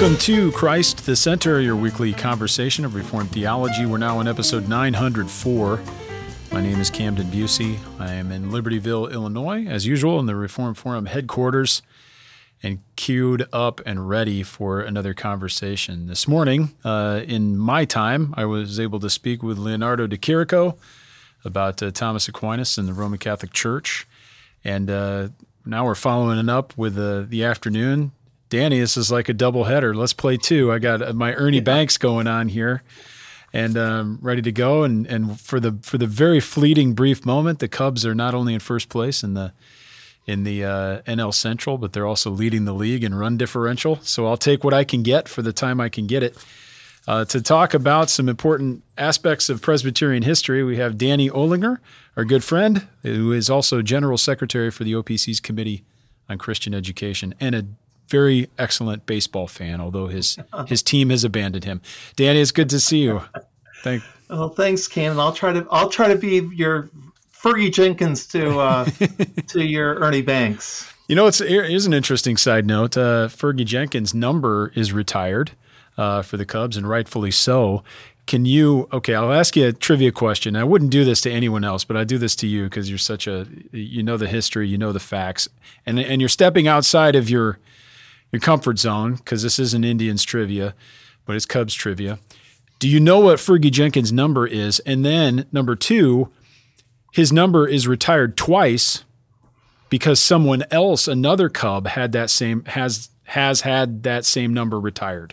Welcome to Christ the Center, your weekly conversation of Reformed theology. We're now on episode 904. My name is Camden Busey. I am in Libertyville, Illinois, as usual, in the Reformed Forum headquarters, and queued up and ready for another conversation. This morning, in my time, I was able to speak with Leonardo de Chirico about Thomas Aquinas and the Roman Catholic Church. And now we're following it up with the afternoon. Danny, this is like a double header. Let's play two. I got my Ernie Banks going on here, and ready to go. And for the very fleeting brief moment, the Cubs are not only in first place in the NL Central, but they're also leading the league in run differential. So I'll take what I can get for the time I can get it. To talk about some important aspects of Presbyterian history, we have Danny Olinger, our good friend, who is also General Secretary for the OPC's Committee on Christian Education, and a very excellent baseball fan, although his team has abandoned him. Danny, it's good to see you. Thanks, Ken. I'll try to be your Fergie Jenkins to your Ernie Banks. You know, here's an interesting side note. Fergie Jenkins' number is retired for the Cubs, and rightfully so. I'll ask you a trivia question. I wouldn't do this to anyone else, but I do this to you because you're you know the history, you know the facts, and you're stepping outside of your comfort zone, because this isn't Indians trivia, but it's Cubs trivia. Do you know what Fergie Jenkins' number is? And then number two, his number is retired twice because someone else, another Cub, has had that same number retired.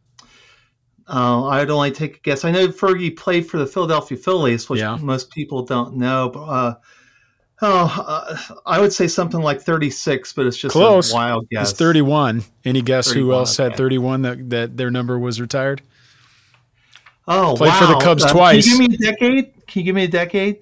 I'd only take a guess. I know Fergie played for the Philadelphia Phillies, which most people don't know. But, I would say something like 36, but it's just close. A wild guess. It's 31. Any guess who else had 31 that their number was retired? Oh, played for the Cubs twice. Can you give me a decade?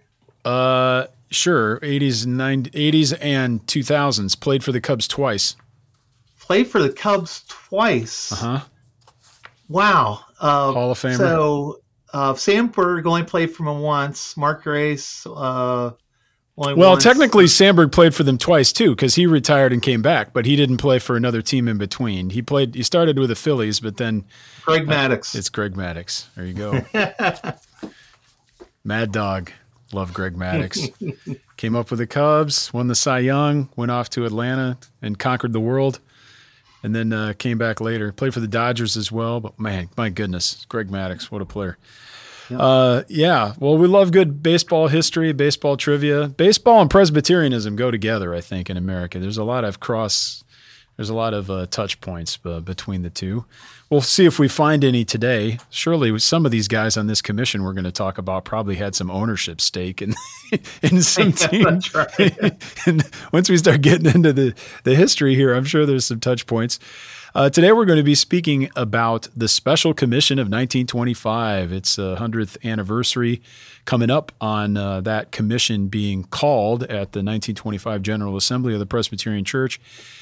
Sure. 80s and 2000s. Played for the Cubs twice. Played for the Cubs twice. Uh-huh. Wow. Hall of Famer. So Sam Berg only played for them once. Mark Grace only once. Technically Sandberg played for them twice too, because he retired and came back, but he didn't play for another team in between. He started with the Phillies, but then Greg Maddux. It's Greg Maddux. There you go. Mad Dog. Love Greg Maddux. Came up with the Cubs, won the Cy Young, went off to Atlanta and conquered the world, and then came back later. Played for the Dodgers as well, but man, my goodness, Greg Maddux, what a player. Yep. Well, we love good baseball history, baseball trivia. Baseball and Presbyterianism go together, I think, in America. There's a lot of touch points between the two. We'll see if we find any today. Surely some of these guys on this commission we're going to talk about probably had some ownership stake in some team. That's right. And once we start getting into the history here, I'm sure there's some touch points. Today we're going to be speaking about the Special Commission of 1925. It's a 100th anniversary coming up on that commission being called at the 1925 General Assembly of the Presbyterian Church.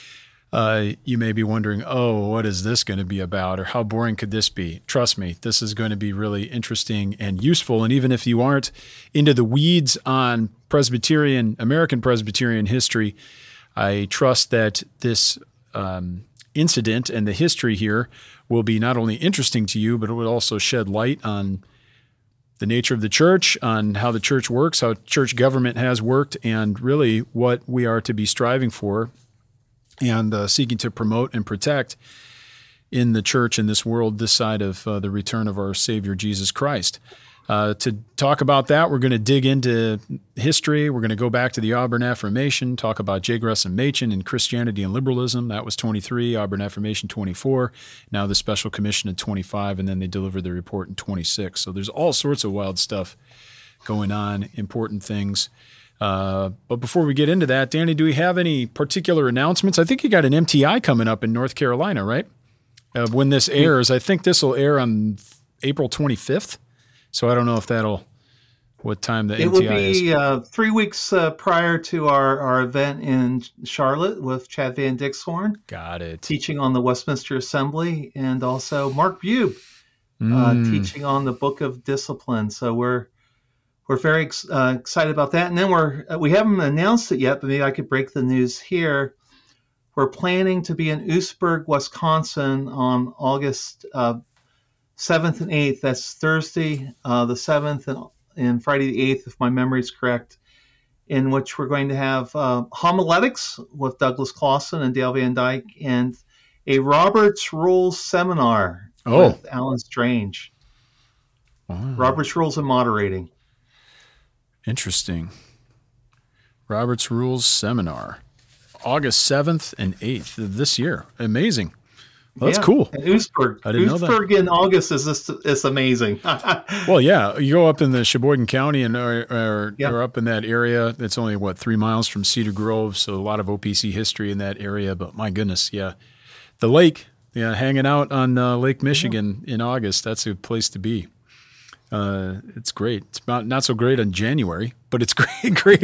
You may be wondering, what is this going to be about, or how boring could this be? Trust me, this is going to be really interesting and useful. And even if you aren't into the weeds on American Presbyterian history, I trust that this incident and the history here will be not only interesting to you, but it will also shed light on the nature of the church, on how the church works, how church government has worked, and really what we are to be striving for and seeking to promote and protect in the church in this world, this side of the return of our Savior Jesus Christ. To talk about that, we're going to dig into history. We're going to go back to the Auburn Affirmation, talk about J. Gresham Machen and Christianity and Liberalism. That was 23, Auburn Affirmation 24, now the Special Commission in 25, and then they delivered the report in 26. So there's all sorts of wild stuff going on, important things. But before we get into that, Danny, do we have any particular announcements? I think you got an MTI coming up in North Carolina, right? When this airs, I think this will air on April 25th. So I don't know if what time the MTI is. It will be 3 weeks prior to our event in Charlotte with Chad Van Dixhorn. Got it. Teaching on the Westminster Assembly, and also Mark Bube teaching on the Book of Discipline. So we're very excited about that. And then we haven't announced it yet, but maybe I could break the news here. We're planning to be in Oostburg, Wisconsin on August 7th and 8th. That's Thursday the 7th and Friday the 8th, if my memory is correct, in which we're going to have homiletics with Douglas Clawson and Dale Van Dyke, and a Robert's Rules seminar with Alan Strange. Wow. Robert's Rules and Moderating. Interesting. Robert's Rules seminar, August 7th and 8th of this year. Amazing. Well, that's cool. And Oostburg. I didn't know that. Oostburg in August is amazing. Well, yeah. You go up in the Sheboygan County and or up in that area. It's only, 3 miles from Cedar Grove, so a lot of OPC history in that area. But my goodness, yeah. The lake, hanging out on Lake Michigan in August, that's a place to be. It's great. It's not so great in January, but it's great.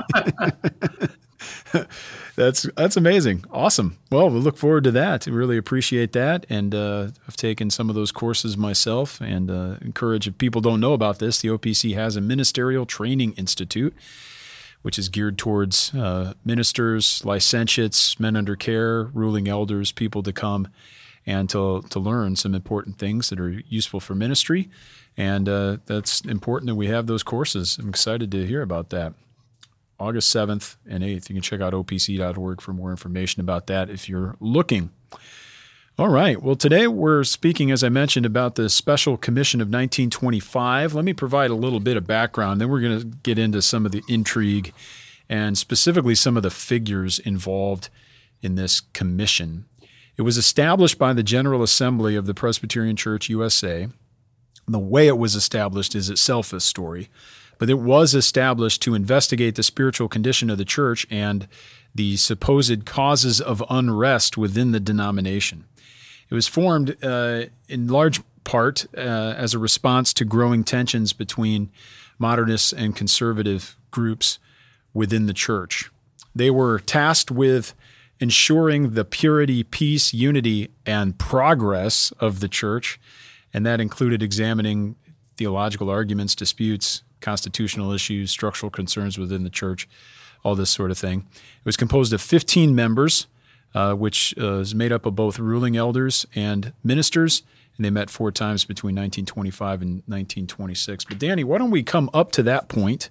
That's amazing. Awesome. Well, we look forward to that. I really appreciate that. And I've taken some of those courses myself, and encourage, if people don't know about this, the OPC has a Ministerial Training Institute, which is geared towards ministers, licentiates, men under care, ruling elders, people to come and to learn some important things that are useful for ministry. And that's important that we have those courses. I'm excited to hear about that. August 7th and 8th. You can check out opc.org for more information about that if you're looking. All right. Well, today we're speaking, as I mentioned, about the Special Commission of 1925. Let me provide a little bit of background. Then we're going to get into some of the intrigue and specifically some of the figures involved in this commission. It was established by the General Assembly of the Presbyterian Church USA. The way it was established is itself a story, but it was established to investigate the spiritual condition of the church and the supposed causes of unrest within the denomination. It was formed in large part as a response to growing tensions between modernists and conservative groups within the church. They were tasked with ensuring the purity, peace, unity, and progress of the church, and that included examining theological arguments, disputes, constitutional issues, structural concerns within the church, all this sort of thing. It was composed of 15 members, which is made up of both ruling elders and ministers, and they met 4 times between 1925 and 1926. But Danny, why don't we come up to that point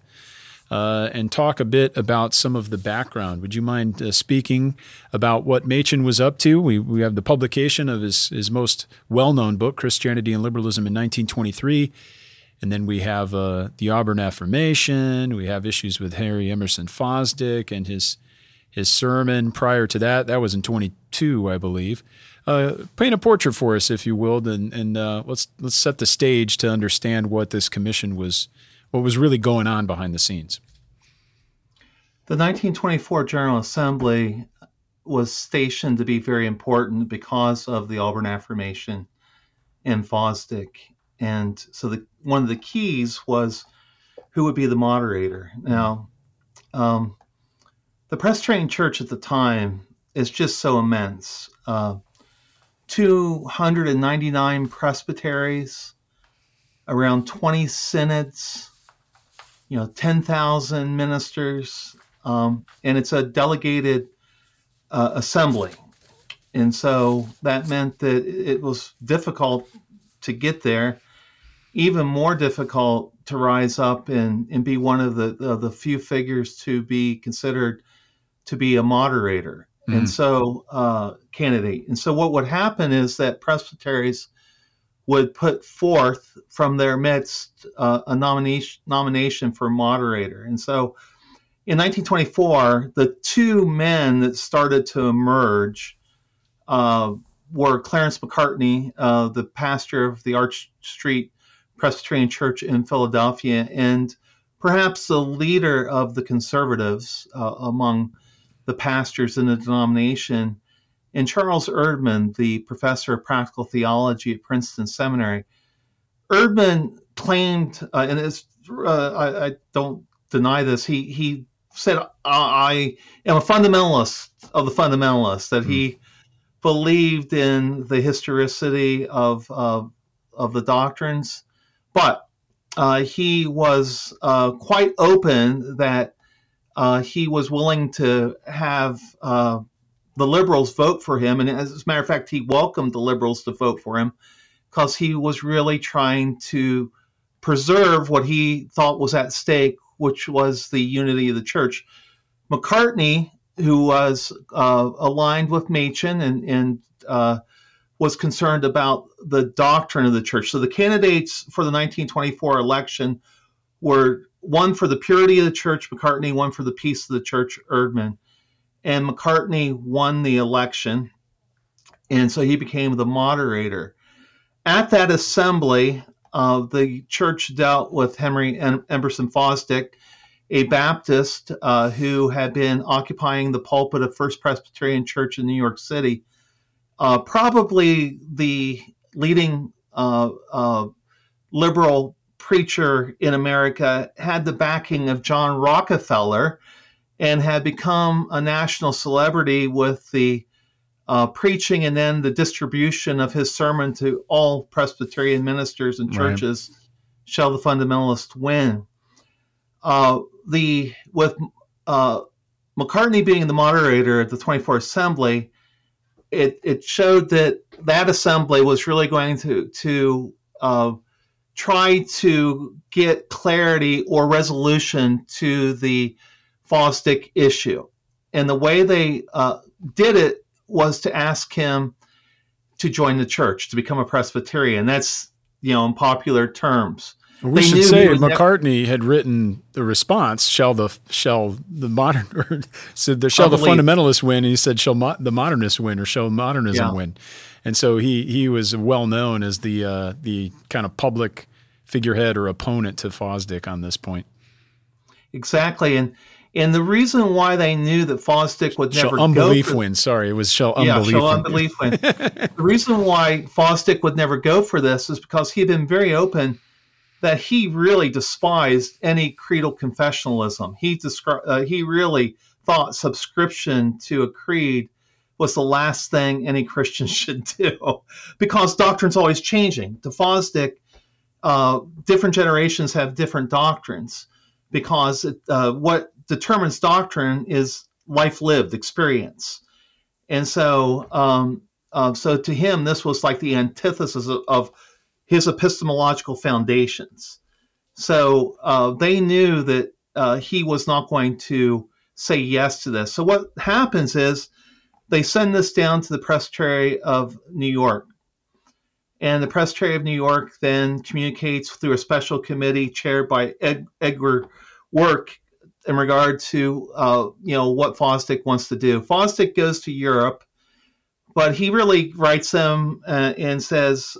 and talk a bit about some of the background? Would you mind speaking about what Machen was up to? We have the publication of his most well-known book, Christianity and Liberalism, in 1923. And then we have the Auburn Affirmation. We have issues with Harry Emerson Fosdick and his sermon prior to that. That was in 22, I believe. Paint a portrait for us, if you will, and let's set the stage to understand what this commission was, what was really going on behind the scenes. The 1924 General Assembly was stationed to be very important because of the Auburn Affirmation and Fosdick. And so one of the keys was who would be the moderator. Now, the Presbyterian Church at the time is just so immense. 299 presbyteries, around 20 synods, 10,000 ministers, and it's a delegated assembly. And so that meant that it was difficult to get there, even more difficult to rise up and be one of the few figures to be considered to be a moderator. And so candidate. And so what would happen is that presbyteries would put forth from their midst a nomination for moderator. And so in 1924, the 2 men that started to emerge were Clarence McCartney, the pastor of the Arch Street Presbyterian Church in Philadelphia, and perhaps the leader of the conservatives among the pastors in the denomination, and Charles Erdman, the professor of practical theology at Princeton Seminary. Erdman claimed, and I don't deny this, he said, I am a fundamentalist of the fundamentalists, that he believed in the historicity of the doctrines, but he was quite open that he was willing to have the liberals vote for him. And as a matter of fact, he welcomed the liberals to vote for him because he was really trying to preserve what he thought was at stake, which was the unity of the church. Macartney, who was aligned with Machen and was concerned about the doctrine of the church. So the candidates for the 1924 election were one for the purity of the church, Macartney, one for the peace of the church, Erdman. And Macartney won the election, and so he became the moderator. At that assembly, the church dealt with Henry Emerson Fosdick, a Baptist who had been occupying the pulpit of First Presbyterian Church in New York City, probably the leading liberal preacher in America, had the backing of John Rockefeller and had become a national celebrity with the preaching and then the distribution of his sermon to all Presbyterian ministers and churches. Right. Shall the fundamentalist win? With Macartney being the moderator at the 24th Assembly, it showed that assembly was really going to try to get clarity or resolution to the Fosdick issue. And the way they did it was to ask him to join the church, to become a Presbyterian. That's, in popular terms. We should say Macartney had written the response, shall the fundamentalists win, and he said, shall the modernists win, or shall modernism win? And so he was well known as the kind of public figurehead or opponent to Fosdick on this point. Exactly, and the reason why they knew that Fosdick would never shall unbelief win. Sorry, it was shall unbelief win. The reason why Fosdick would never go for this is because he had been very open that he really despised any creedal confessionalism. He really thought subscription to a creed was the last thing any Christian should do, because doctrine's always changing. To Fosdick, different generations have different doctrines, because what determines doctrine is life lived, experience. And so to him, this was like the antithesis of his epistemological foundations. So they knew that he was not going to say yes to this. So what happens is they send this down to the Presbytery of New York. And the Presbytery of New York then communicates through a special committee chaired by Edgar Work in regard to what Fosdick wants to do. Fosdick goes to Europe, but he really writes them and says,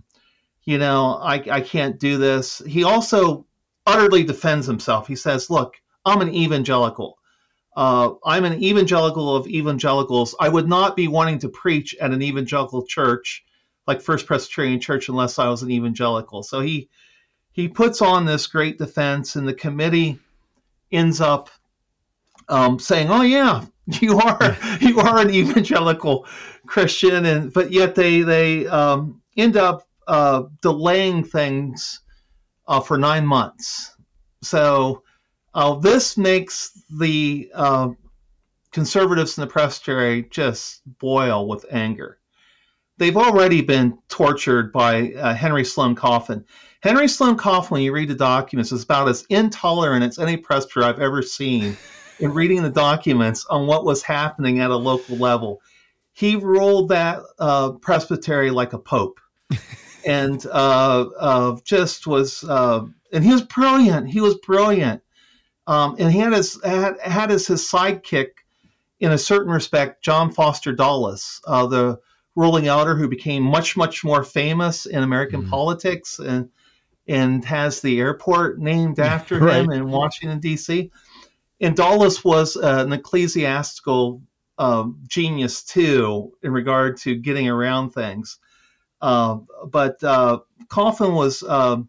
I can't do this. He also utterly defends himself. He says, look, I'm an evangelical. I'm an evangelical of evangelicals. I would not be wanting to preach at an evangelical church like First Presbyterian Church unless I was an evangelical. So he puts on this great defense, and the committee ends up saying, oh yeah, you are an evangelical Christian, but yet they end up delaying things for 9 months. So this makes the conservatives in the Presbytery just boil with anger. They've already been tortured by Henry Sloane Coffin. Henry Sloane Coffin, when you read the documents, is about as intolerant as any presbyter I've ever seen in reading the documents on what was happening at a local level. He ruled that presbytery like a pope. And just was, and he was brilliant. He was brilliant, and he had his sidekick, in a certain respect, John Foster Dulles, the ruling elder who became much more famous in American politics, and has the airport named after him in Washington D.C. And Dulles was an ecclesiastical genius too, in regard to getting around things. But Coffin was on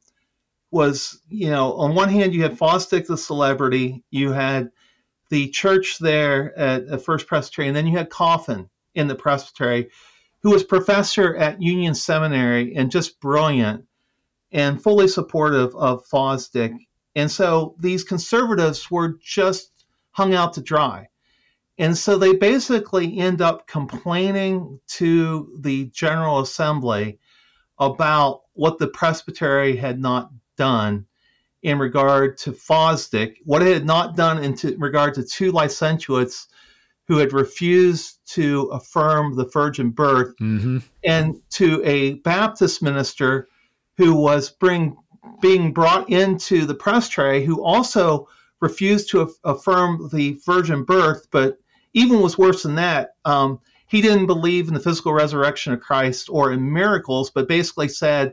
one hand you had Fosdick the celebrity, you had the church there at First Presbytery, and then you had Coffin in the Presbytery, who was professor at Union Seminary and just brilliant and fully supportive of Fosdick. And so these conservatives were just hung out to dry. And so they basically end up complaining to the General Assembly about what the presbytery had not done in regard to Fosdick, what it had not done in regard to two licentiates who had refused to affirm the virgin birth, and to a Baptist minister who was being brought into the presbytery who also refused to affirm the virgin birth, but even was worse than that. He didn't believe in the physical resurrection of Christ or in miracles, but basically said,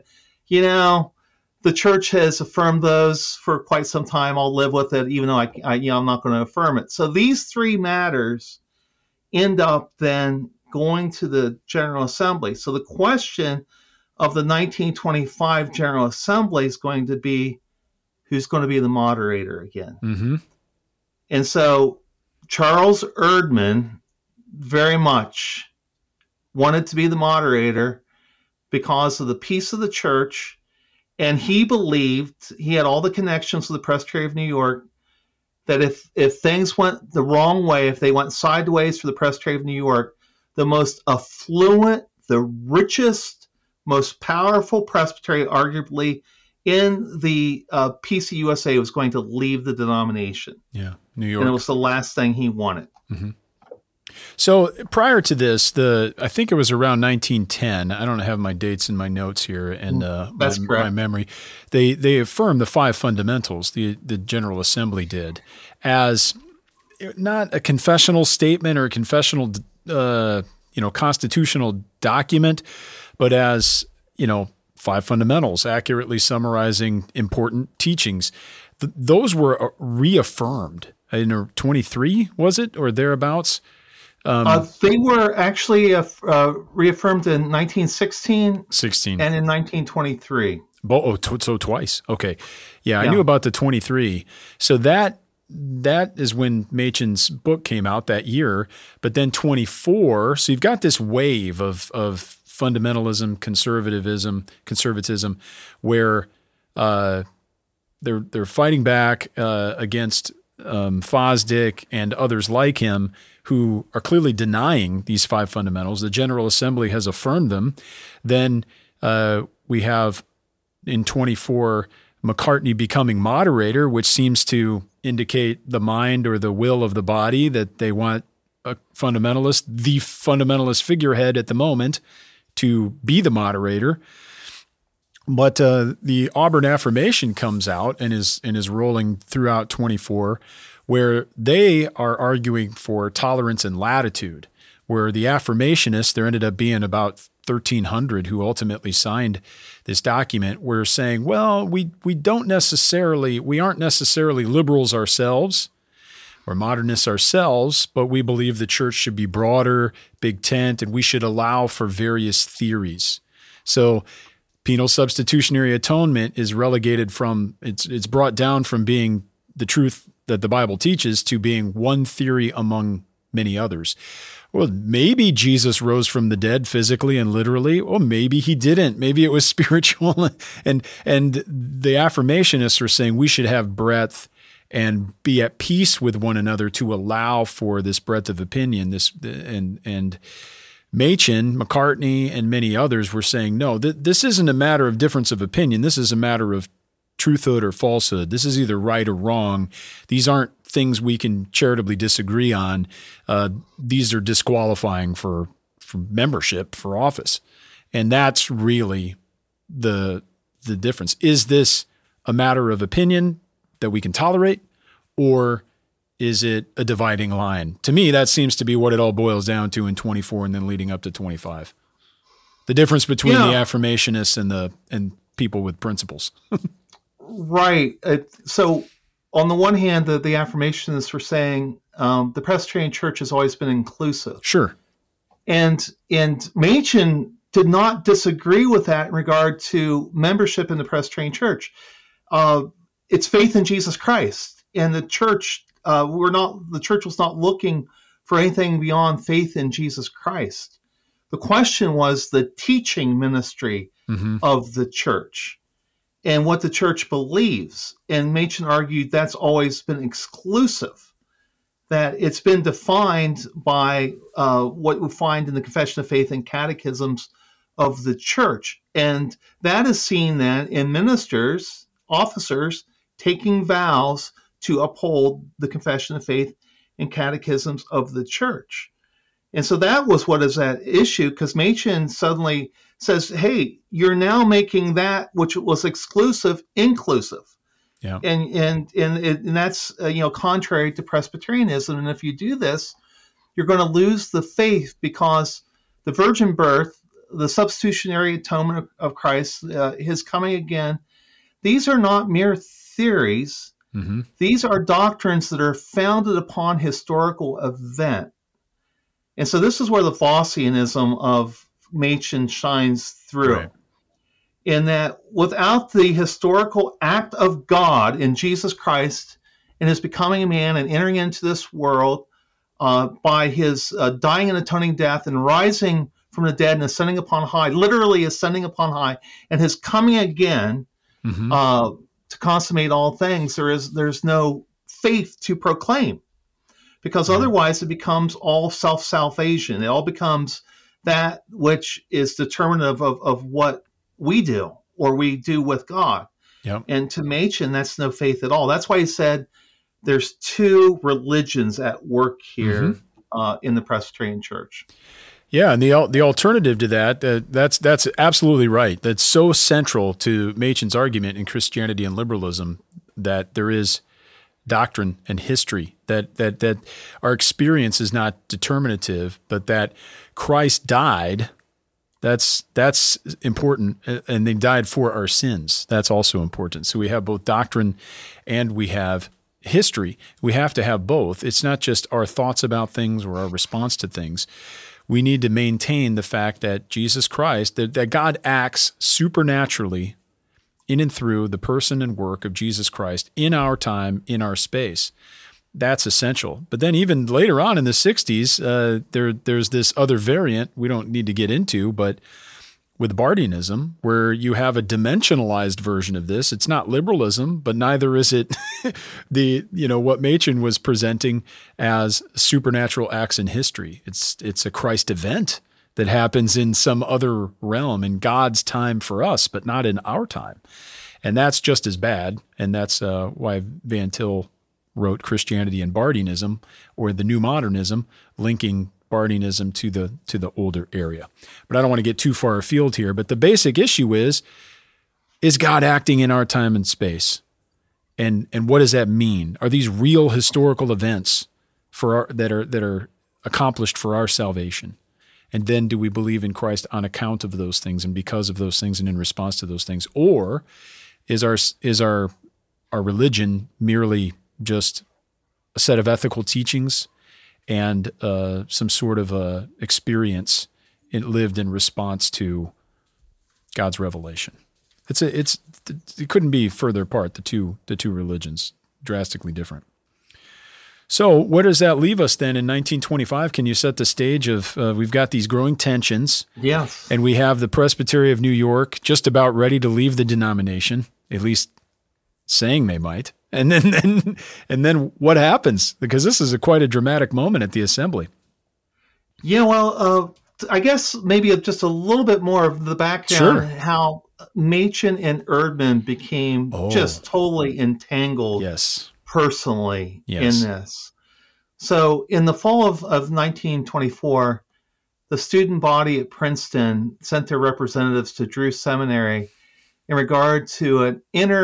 the church has affirmed those for quite some time. I'll live with it, even though I'm not going to affirm it. So these three matters end up then going to the General Assembly. So the question of the 1925 General Assembly is going to be, who's going to be the moderator again? And so Charles Erdman very much wanted to be the moderator because of the peace of the church. And he believed, he had all the connections with the Presbytery of New York, that if things went the wrong way, if they went sideways for the Presbytery of New York, the most affluent, the richest, most powerful presbytery, arguably, in the PCUSA was going to leave the denomination. Yeah, New York. And it was the last thing he wanted. So prior to this, I think it was around 1910. I don't have my dates in my notes here and my memory. They affirmed the five fundamentals. The General Assembly did, as not a confessional statement or a confessional, constitutional document, but as five fundamentals, accurately summarizing important teachings. Those were reaffirmed in 23, was it, or thereabouts? They were actually reaffirmed in 1916 and in 1923. So twice. Okay. Yeah, I knew about the 23. So that is when Machen's book came out that year. But then 24, so you've got this wave of fundamentalism, conservatism, where they're fighting back against Fosdick and others like him, who are clearly denying these five fundamentals. The General Assembly has affirmed them. Then we have in 24 McCartney becoming moderator, which seems to indicate the mind or the will of the body, that they want a fundamentalist, the fundamentalist figurehead at the moment, to be the moderator. But the Auburn Affirmation comes out and is rolling throughout 24, where they are arguing for tolerance and latitude, where the affirmationists, there ended up being about 1,300 who ultimately signed this document, were saying, well, we aren't necessarily liberals ourselves or modernists ourselves, but we believe the church should be broader, big tent, and we should allow for various theories. So penal substitutionary atonement is relegated from, it's brought down from being the truth that the Bible teaches to being one theory among many others. Well, maybe Jesus rose from the dead physically and literally. Well, maybe he didn't. Maybe it was spiritual. And the affirmationists are saying we should have breadth and be at peace with one another to allow for this breadth of opinion. And Machen, McCartney, and many others were saying, no, this isn't a matter of difference of opinion. This is a matter of truthhood or falsehood. This is either right or wrong. These aren't things we can charitably disagree on. These are disqualifying for membership, for office. And that's really the difference. Is this a matter of opinion that we can tolerate, or is it a dividing line? To me, that seems to be what it all boils down to in 24 and then leading up to 25. The difference between the affirmationists and people with principles. Right. So on the one hand, the affirmationists were saying the Presbyterian Church has always been inclusive. Sure. And Machen did not disagree with that in regard to membership in the Presbyterian Church. It's faith in Jesus Christ, and the church the church was not looking for anything beyond faith in Jesus Christ. The question was the teaching ministry of the church and what the church believes. And Machen argued that's always been exclusive. that it's been defined by what we find in the Confession of Faith and catechisms of the church. And that is seen then in ministers, officers, taking vows to uphold the Confession of Faith and catechisms of the church. And so that was what is at issue, because Machen suddenly says, hey, you're now making that which was exclusive inclusive. Yeah. And that's contrary to Presbyterianism. And if you do this, you're going to lose the faith, because the virgin birth, the substitutionary atonement of Christ, his coming again, these are not mere theories. Mm-hmm. These are doctrines that are founded upon historical event. And so this is where the Vossianism of Machen shines through. Right. In that without the historical act of God in Jesus Christ and his becoming a man and entering into this world by his dying and atoning death and rising from the dead and ascending upon high, literally ascending upon high, and his coming again to consummate all things, there's no faith to proclaim, because otherwise it becomes all self-salvation. It all becomes that which is determinative of what we do or we do with God. Yep. And to Machen, that's no faith at all. That's why he said there's two religions at work here in the Presbyterian Church. Yeah, and the alternative to that, that's absolutely right. That's so central to Machen's argument in Christianity and Liberalism, that there is doctrine and history, that our experience is not determinative, but that Christ died. That's important, and they died for our sins. That's also important. So we have both doctrine and we have history. We have to have both. It's not just our thoughts about things or our response to things. We need to maintain the fact that Jesus Christ, that God acts supernaturally in and through the person and work of Jesus Christ in our time, in our space. That's essential. But then even later on in the 60s, there's this other variant we don't need to get into, but with Bardianism, where you have a dimensionalized version of this. It's not liberalism, but neither is it what Machen was presenting as supernatural acts in history. It's a Christ event that happens in some other realm in God's time for us, but not in our time. And that's just as bad. And that's why Van Til wrote Christianity and Bardianism, or the New Modernism, linking Bardianism to the older area. But I don't want to get too far afield here. But the basic issue is God acting in our time and space? And what does that mean? Are these real historical events that are accomplished for our salvation? And then do we believe in Christ on account of those things and because of those things and in response to those things? Or is our religion merely just a set of ethical teachings and some sort of experience lived in response to God's revelation? It couldn't be further apart. The two religions, drastically different. So where does that leave us then in 1925? Can you set the stage of we've got these growing tensions? Yes. And we have the Presbytery of New York just about ready to leave the denomination, at least saying they might. And then what happens? Because this is quite a dramatic moment at the assembly. Yeah, well, I guess maybe just a little bit more of the background, how Machen and Erdman became just totally entangled personally in this. So in the fall of 1924, the student body at Princeton sent their representatives to Drew Seminary in regard to an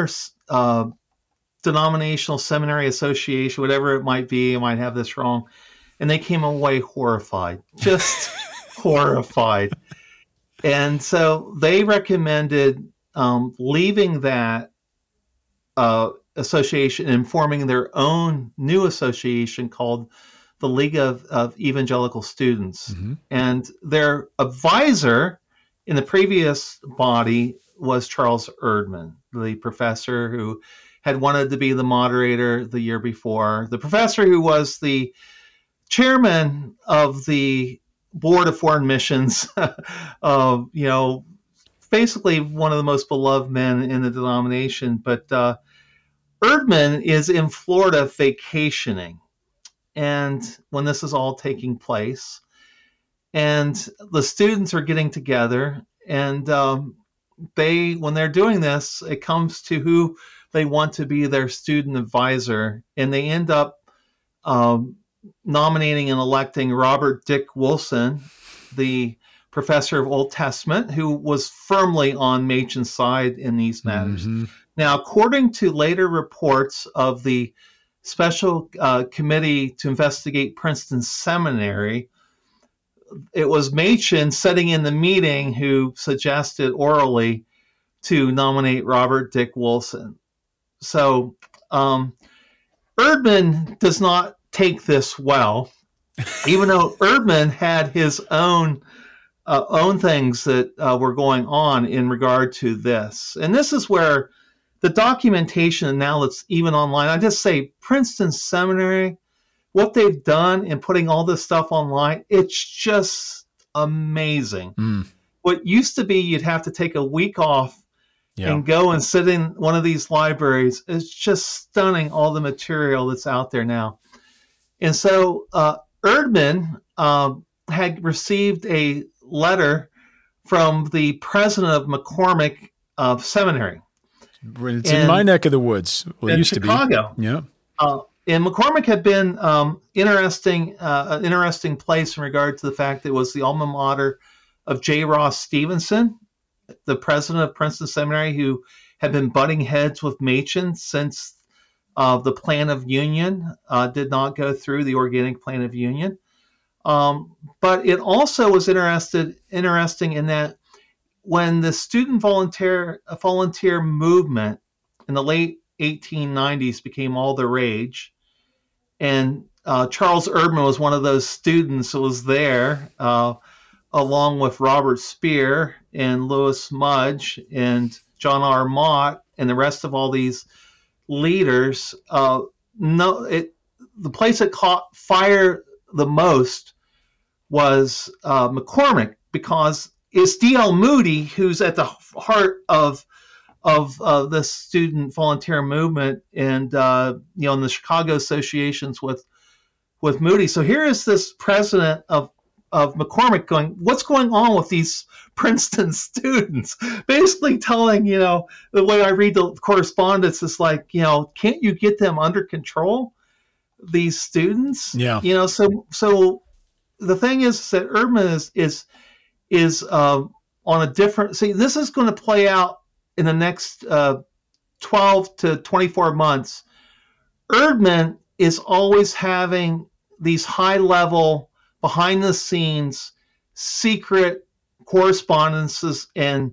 denominational seminary association, whatever it might be. I might have this wrong. And they came away horrified, just horrified. And so they recommended leaving that association and forming their own new association called the League of Evangelical Students. Mm-hmm. And their advisor in the previous body was Charles Erdman, the professor who had wanted to be the moderator the year before, the professor who was the chairman of the Board of Foreign Missions, basically one of the most beloved men in the denomination. But Erdman is in Florida vacationing, and when this is all taking place, and the students are getting together, and when they're doing this, it comes to who they want to be their student advisor, and they end up nominating and electing Robert Dick Wilson, the professor of Old Testament, who was firmly on Machen's side in these matters. Mm-hmm. Now, according to later reports of the Special Committee to investigate Princeton Seminary, it was Machen sitting in the meeting who suggested orally to nominate Robert Dick Wilson. So Erdman does not take this well, even though Erdman had his own things that were going on in regard to this. And this is where the documentation, now that's even online, I just say Princeton Seminary, what they've done in putting all this stuff online, it's just amazing. What used to be you'd have to take a week off and go and sit in one of these libraries, it's just stunning, all the material that's out there now. And so Erdman had received a letter from the president of McCormick Seminary. It's in my neck of the woods. Well, it used Chicago. To be. Yeah. And McCormick had been an interesting place in regard to the fact that it was the alma mater of J. Ross Stevenson, the president of Princeton Seminary, who had been butting heads with Machen since the Plan of Union did not go through, the Organic Plan of Union. But it also was interesting in that when the student volunteer movement in the late 1890s became all the rage, and Charles Erdman was one of those students who was there, along with Robert Speer and Louis Mudge and John R. Mott and the rest of all these leaders. The place that caught fire the most was McCormick, because it's D.L. Moody who's at the heart of this student volunteer movement, and in the Chicago associations with Moody. So here is this president of McCormick going, what's going on with these Princeton students? Basically telling, the way I read the correspondence is like, can't you get them under control, these students? Yeah. So the thing is that Erdman is on a different. See, this is going to play out in the next 12 to 24 months. Erdman is always having these high-level, behind-the-scenes, secret correspondences and,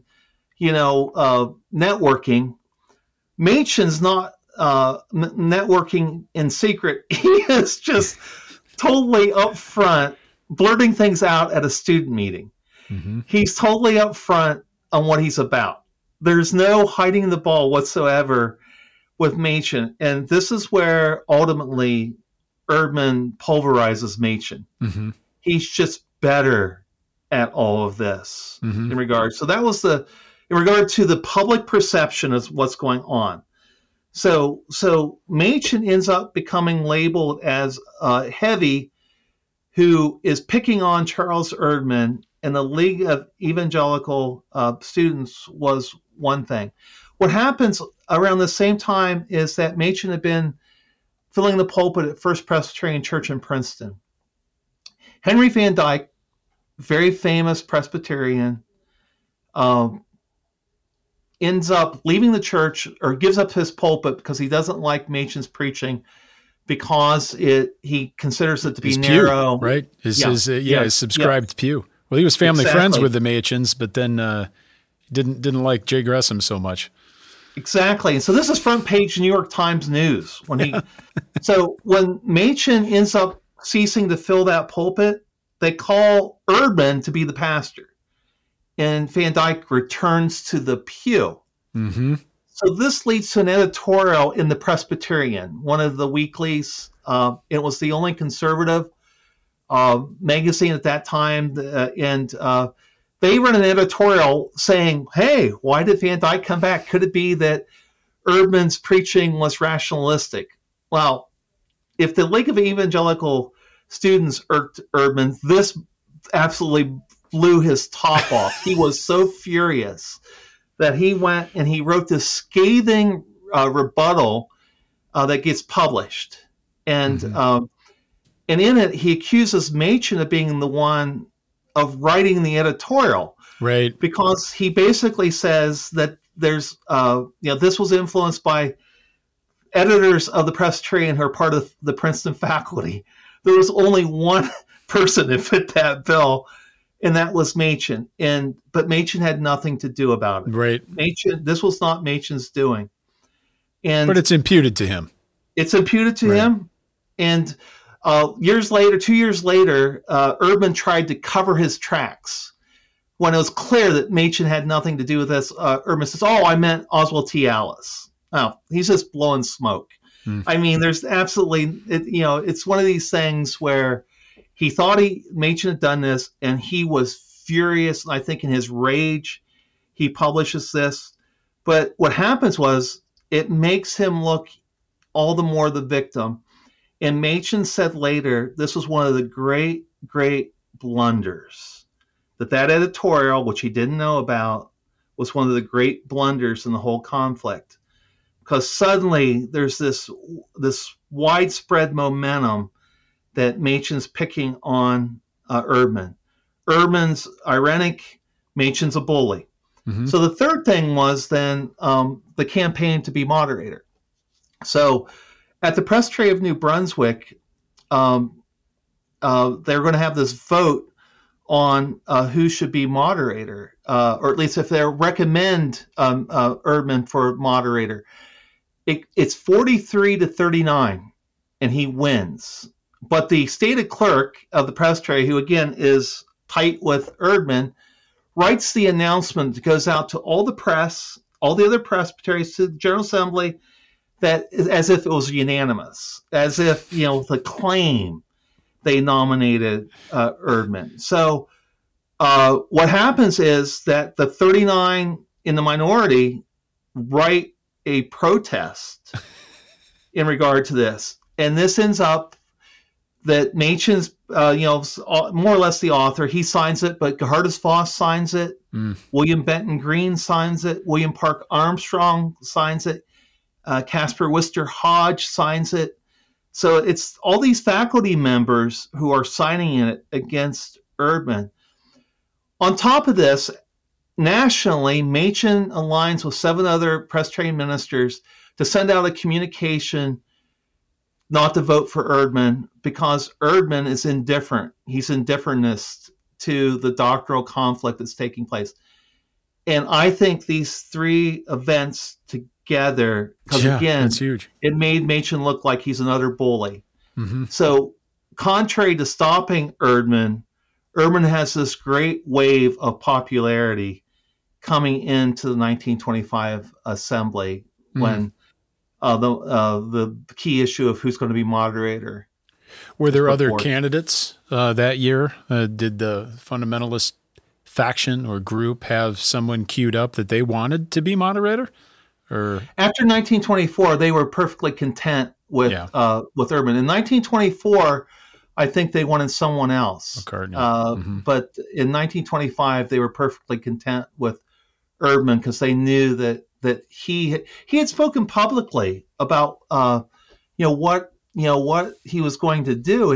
networking. Machen's not networking in secret. He is just totally upfront, blurting things out at a student meeting. Mm-hmm. He's totally upfront on what he's about. There's no hiding the ball whatsoever with Machen. And this is where ultimately Erdman pulverizes Machen. Mm-hmm. He's just better at all of this in regard. So that was in regard to the public perception of what's going on. So Machen ends up becoming labeled as heavy, who is picking on Charles Erdman, and the League of Evangelical Students was one thing. What happens around the same time is that Machen had been filling the pulpit at First Presbyterian Church in Princeton. Henry Van Dyke, very famous Presbyterian, ends up leaving the church, or gives up his pulpit because he doesn't like Machen's preaching, because he considers it to be his narrow. Pew, right? His subscribed pew. Well, he was family friends with the Machens, but then didn't like Jay Gresham so much. Exactly. And so this is front page New York Times News. So when Machen ends up ceasing to fill that pulpit, they call Erdman to be the pastor, and Van Dyke returns to the pew. Mm-hmm. So this leads to an editorial in the Presbyterian, one of the weeklies. It was the only conservative magazine at that time, and they run an editorial saying, hey, why did Van Dyke come back? Could it be that Erdman's preaching was rationalistic? Well, if the League of Evangelical Students irked Erdman, this absolutely blew his top off. He was so furious that he went and he wrote this scathing rebuttal that gets published. And in it, he accuses Machen of being the one of writing the editorial. Right. Because he basically says that there's, this was influenced by editors of the Presbyterian who are part of the Princeton faculty. There was only one person that fit that bill, and that was Machen. But Machen had nothing to do about it. Right. This was not Machen's doing. But it's imputed to him. It's imputed to him. And 2 years later, Erdman tried to cover his tracks. When it was clear that Machen had nothing to do with this, Erdman says, I meant Oswald T. Allis. Oh, he's just blowing smoke. I mean, there's absolutely, it's one of these things where he thought Machen had done this, and he was furious. I think in his rage, he publishes this. But what happens was it makes him look all the more the victim. And Machen said later, this was one of the great, great blunders. That editorial, which he didn't know about, was one of the great blunders in the whole conflict. Because suddenly there's this widespread momentum that Machen's picking on Erdman. Erdman's ironic, Machen's a bully. So the third thing was then the campaign to be moderator. So at the Presbytery of New Brunswick, they're going to have this vote on who should be moderator, or at least if they recommend Erdman for moderator. It's 43-39, and he wins. But the stated clerk of the Presbytery, who again is tight with Erdman, writes the announcement that goes out to all the press, all the other presbyteries, to the General Assembly, that as if it was unanimous, as if the claim they nominated Erdman. So what happens is that the 39 in the minority write a protest in regard to this, and this ends up that Machen's, more or less the author. He signs it, but Gerhardus Voss signs it. William Benton Green signs it. William Park Armstrong signs it. Caspar Wister Hodge signs it. So it's all these faculty members who are signing it against Erdman. On top of this, nationally, Machen aligns with 7 other Presbyterian ministers to send out a communication not to vote for Erdman because Erdman is indifferent. He's indifferentist to the doctrinal conflict that's taking place. And I think these 3 events together, because again, that's huge. It made Machen look like he's another bully. So contrary to stopping Erdman has this great wave of popularity coming into the 1925 assembly when the key issue of who's going to be moderator. Were there other candidates that year? Did the fundamentalist faction or group have someone queued up that they wanted to be moderator? Or after 1924, they were perfectly content with Erdman. In 1924, I think they wanted someone else. But in 1925, they were perfectly content with Erdman because they knew that he had spoken publicly about what he was going to do.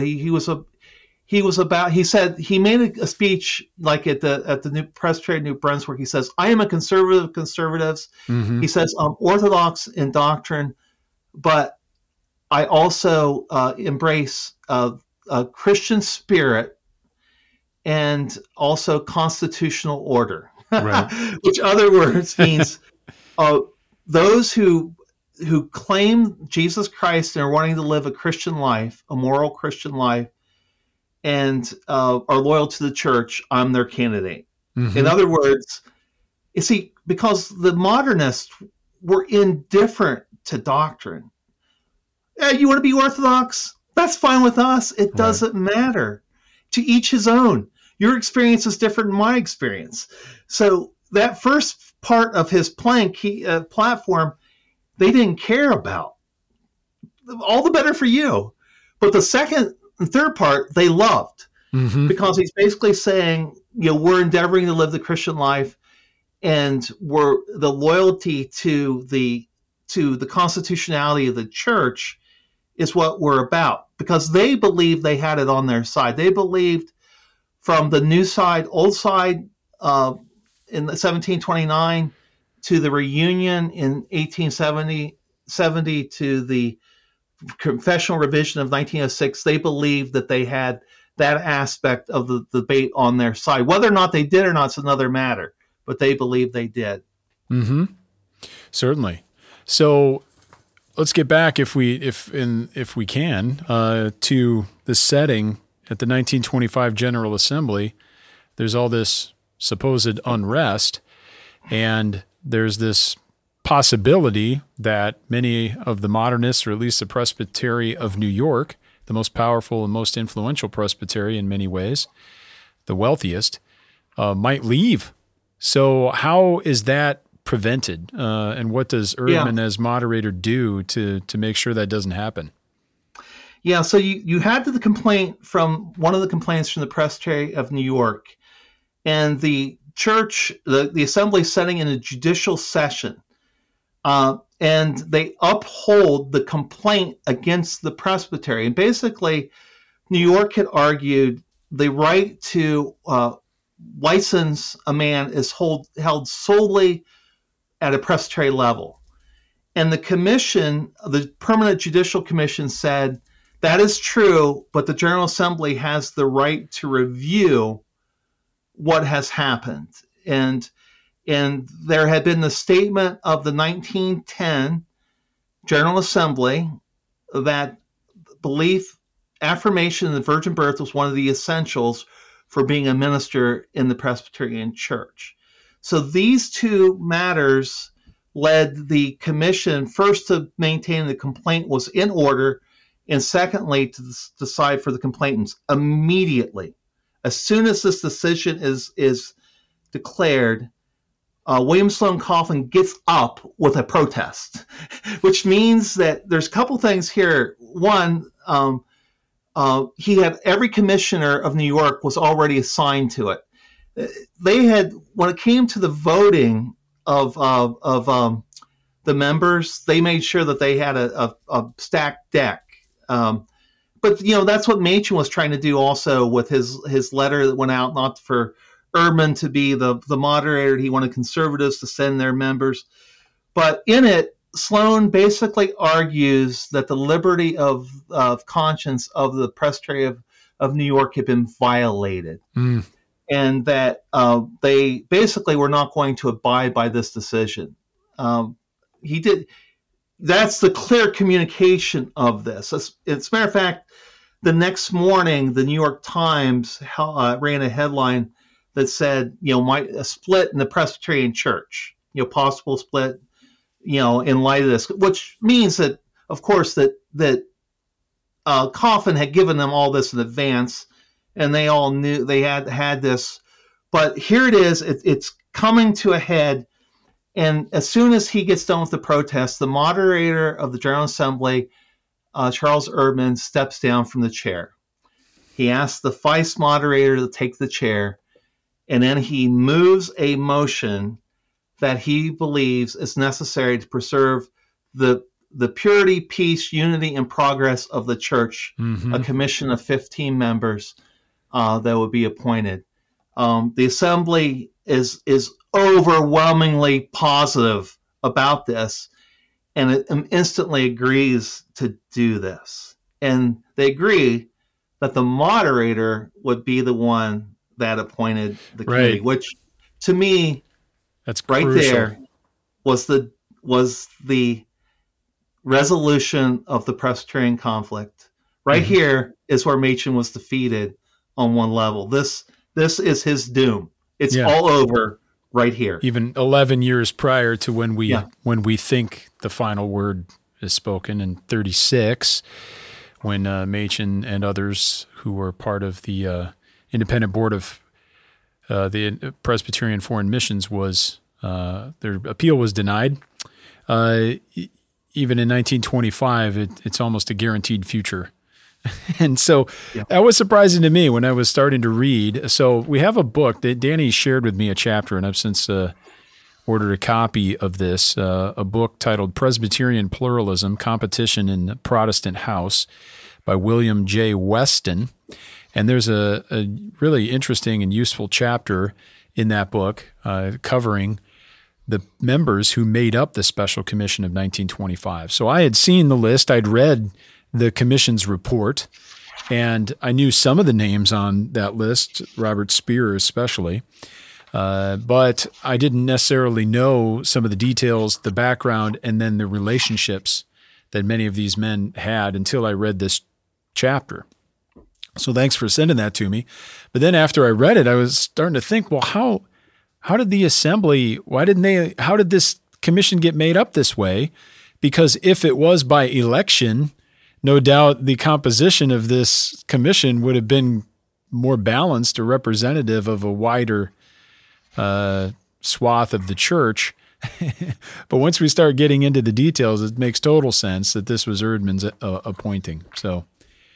He said he made a speech like at the New Presbytery of New Brunswick. He says, "I am a conservative of conservatives." He says, "I'm orthodox in doctrine, but I also embrace a Christian spirit and also constitutional order," which other words means those who claim Jesus Christ and are wanting to live a Christian life, a moral Christian life, and are loyal to the church, I'm their candidate. In other words, you see, because the modernists were indifferent to doctrine. You want to be Orthodox? That's fine with us. It doesn't matter. To each his own. Your experience is different than my experience. So that first part of his platform, they didn't care about. All the better for you. But the second and third part they loved, because he's basically saying, we're endeavoring to live the Christian life, and we're the loyalty to the constitutionality of the church is what we're about, because they believed they had it on their side. They believed from the new side, old side, in 1729 to the reunion in 1870 to the confessional revision of 1906, they believed that they had that aspect of the debate on their side. Whether or not they did or not is another matter, but they believed they did. Certainly. So let's get back, if we can, to the setting at the 1925 General Assembly. There's all this supposed unrest, and there's this possibility that many of the modernists, or at least the Presbytery of New York, the most powerful and most influential presbytery in many ways, the wealthiest, might leave. So how is that prevented? And what does Erdman as moderator do to make sure that doesn't happen? Yeah, so you had the complaint from one of the complaints from the Presbytery of New York, and the church, the assembly setting in a judicial session, and they uphold the complaint against the presbytery. And basically, New York had argued the right to license a man is held solely at a presbytery level. And the commission, the Permanent Judicial Commission, said that is true, but the General Assembly has the right to review what has happened. And there had been the statement of the 1910 General Assembly that affirmation of the virgin birth was one of the essentials for being a minister in the Presbyterian Church. So these two matters led the commission first to maintain the complaint was in order, and secondly to decide for the complainants immediately. As soon as this decision is declared, William Sloane Coffin gets up with a protest, which means that there's a couple things here. One, he had every commissioner of New York was already assigned to it. They had, when it came to the voting of the members, they made sure that they had a stacked deck. But that's what Machen was trying to do also with his letter that went out, not for Erdman to be the moderator. He wanted conservatives to send their members. But in it, Sloane basically argues that the liberty of conscience of the Presbytery of New York had been violated. And that they basically were not going to abide by this decision. He did. That's the clear communication of this. As a matter of fact, the next morning, the New York Times ran a headline that said, a split in the Presbyterian Church, possible split, in light of this, which means that, of course, that Coffin had given them all this in advance, and they all knew they had this. But here it is. It's coming to a head. And as soon as he gets done with the protest, the moderator of the General Assembly, Charles Erdman, steps down from the chair. He asks the vice moderator to take the chair, and then he moves a motion that he believes is necessary to preserve the purity, peace, unity, and progress of the church, a commission of 15 members that would be appointed. The assembly is overwhelmingly positive about this, and it instantly agrees to do this. And they agree that the moderator would be the one that appointed the committee, which to me, that's right crucial. There was the resolution of the Presbyterian conflict. Right here is where Machen was defeated on one level. This is his doom. It's all over right here. Even 11 years prior to when we think the final word is spoken in 36, when Machen and others who were part of the independent board of the Presbyterian Foreign Missions their appeal was denied. Even in 1925, it's almost a guaranteed future And so Yeah. that was surprising to me when I was starting to read. So we have a book that Danny shared with me a chapter, and I've since ordered a copy of this, a book titled Presbyterian Pluralism, Competition in the Protestant House by William J. Weston. And there's a really interesting and useful chapter in that book covering the members who made up the Special Commission of 1925. So I had seen the list. I'd read the commission's report, and I knew some of the names on that list, Robert Speer especially, but I didn't necessarily know some of the details, the background, and then the relationships that many of these men had until I read this chapter. So thanks for sending that to me. But then after I read it, I was starting to think, well, how did the assembly, how did this commission get made up this way? Because if it was by election, no doubt the composition of this commission would have been more balanced or representative of a wider swath of the church. But once we start getting into the details, it makes total sense that this was Erdman's appointing. So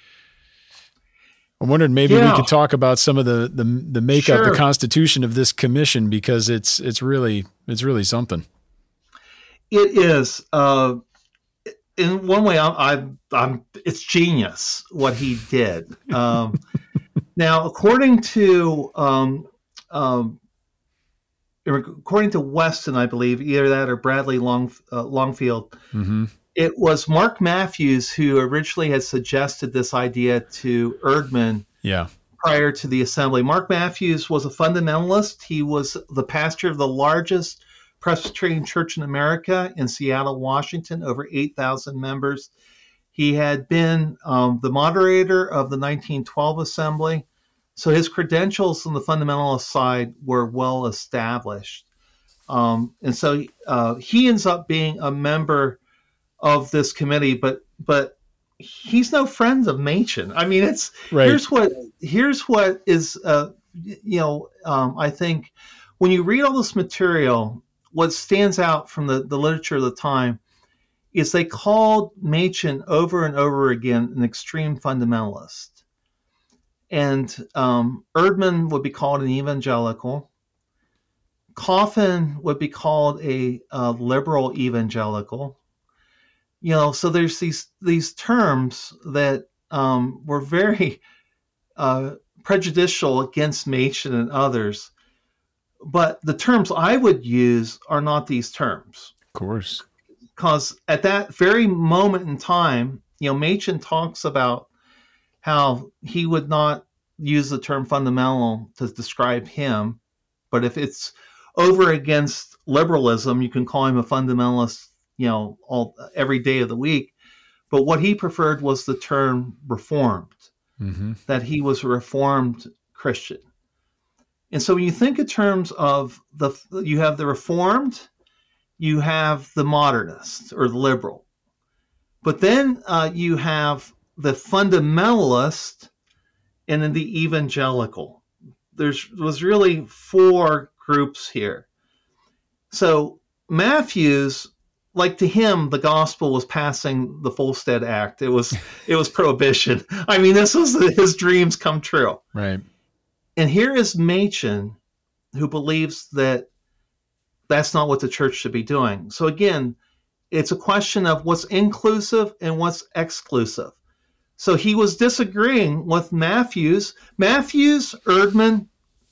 I wondered maybe we could talk about some of the makeup, the constitution of this commission, because it's really something. It is. In one way, it's genius what he did. Now, according to Weston, I believe, either that or Bradley Longfield, Mm-hmm. it was Mark Matthews who originally had suggested this idea to Erdman prior to the assembly. Mark Matthews was a fundamentalist. He was the pastor of the largest Presbyterian church in America in Seattle, Washington, over 8,000 members. He had been the moderator of the 1912 assembly. So his credentials on the fundamentalist side were well established. And so he ends up being a member of this committee, but he's no friend of Machen. I mean, it's right. Here's what is I think when you read all this material, what stands out from the literature of the time is they called Machen over and over again an extreme fundamentalist. And Erdman would be called an evangelical. Coffin would be called a liberal evangelical. So there's these terms that were very prejudicial against Machen and others. But the terms I would use are not these terms. Of course. Because at that very moment in time, Machen talks about how he would not use the term fundamental to describe him. But if it's over against liberalism, you can call him a fundamentalist, every day of the week. But what he preferred was the term reformed, mm-hmm. that he was a reformed Christian. And so when you think in terms of you have the reformed, you have the modernist or the liberal, but then you have the fundamentalist and then the evangelical. Was really four groups here. So Matthews, like to him, the gospel was passing the Volstead Act. It was prohibition. I mean, this was his dreams come true. Right. And here is Machen, who believes that that's not what the church should be doing. So again, it's a question of what's inclusive and what's exclusive. So he was disagreeing with Matthews, Erdman,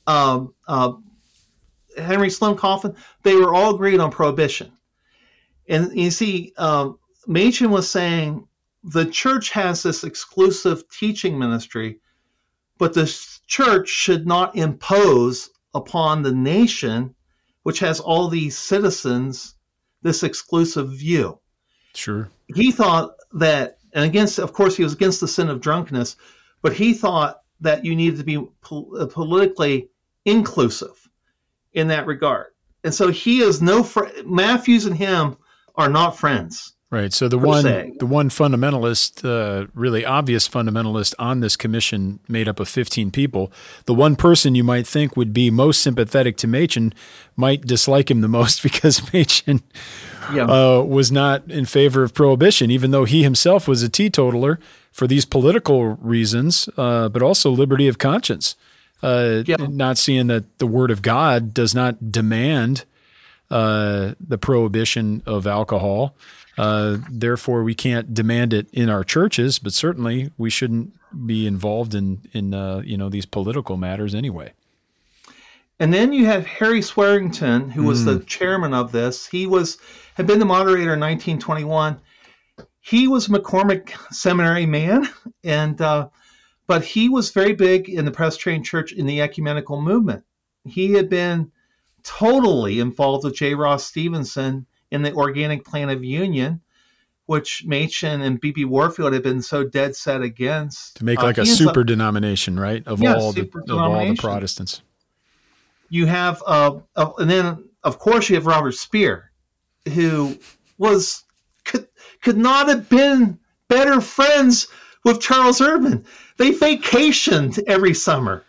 Henry Sloane Coffin. They were all agreed on prohibition. And you see, Machen was saying the church has this exclusive teaching ministry, but the church should not impose upon the nation, which has all these citizens, this exclusive view. Sure. He thought that, and of course, he was against the sin of drunkenness, but he thought that you needed to be politically inclusive in that regard. And so he is Matthews and him are not friends. Right. So the one fundamentalist, really obvious fundamentalist on this commission made up of 15 people, the one person you might think would be most sympathetic to Machen might dislike him the most because Machen was not in favor of prohibition, even though he himself was a teetotaler for these political reasons, but also liberty of conscience. Yeah. Not seeing that the Word of God does not demand the prohibition of alcohol. Therefore, we can't demand it in our churches, but certainly we shouldn't be involved in these political matters anyway. And then you have Harry Swearington, who was the chairman of this. He had been the moderator in 1921. He was a McCormick Seminary man, but he was very big in the Presbyterian Church in the ecumenical movement. He had been totally involved with J. Ross Stevenson in the Organic Plan of Union, which Machen and B.B. Warfield had been so dead set against. To make like a super denomination, right? Of all the Protestants. You have, and then of course you have Robert Speer, who could not have been better friends with Charles Urban. They vacationed every summer.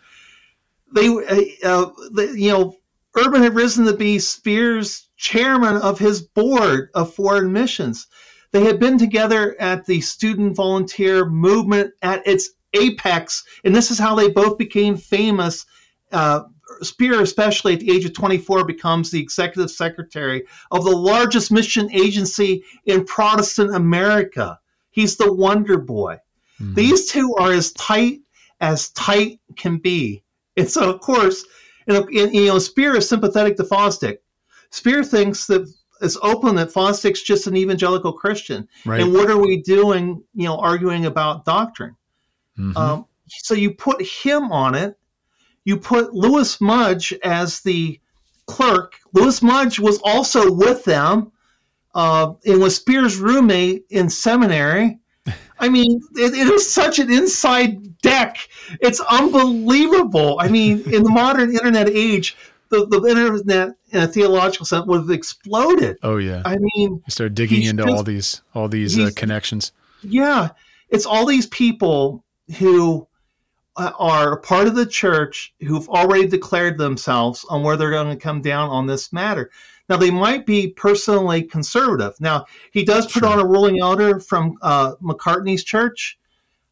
Urban had risen to be Speer's chairman of his board of foreign missions. They had been together at the student volunteer movement at its apex, and this is how they both became famous. Speer, especially at the age of 24, becomes the executive secretary of the largest mission agency in Protestant America. He's the wonder boy. Mm-hmm. These two are as tight can be. And so, of course, Speer is sympathetic to Fosdick. Speer thinks that it's open that Fosdick's just an evangelical Christian. Right. And what are we doing, arguing about doctrine? Mm-hmm. So you put him on it. You put Lewis Mudge as the clerk. Lewis Mudge was also with them and was Speer's roommate in seminary. I mean, it is such an inside deck. It's unbelievable. I mean, in the modern internet age, the internet in a theological sense would have exploded. Oh yeah. I mean, you start digging into all these connections. Yeah, it's all these people who are part of the church who've already declared themselves on where they're going to come down on this matter. Now, they might be personally conservative. Now, he does put on a ruling elder from McCartney's church.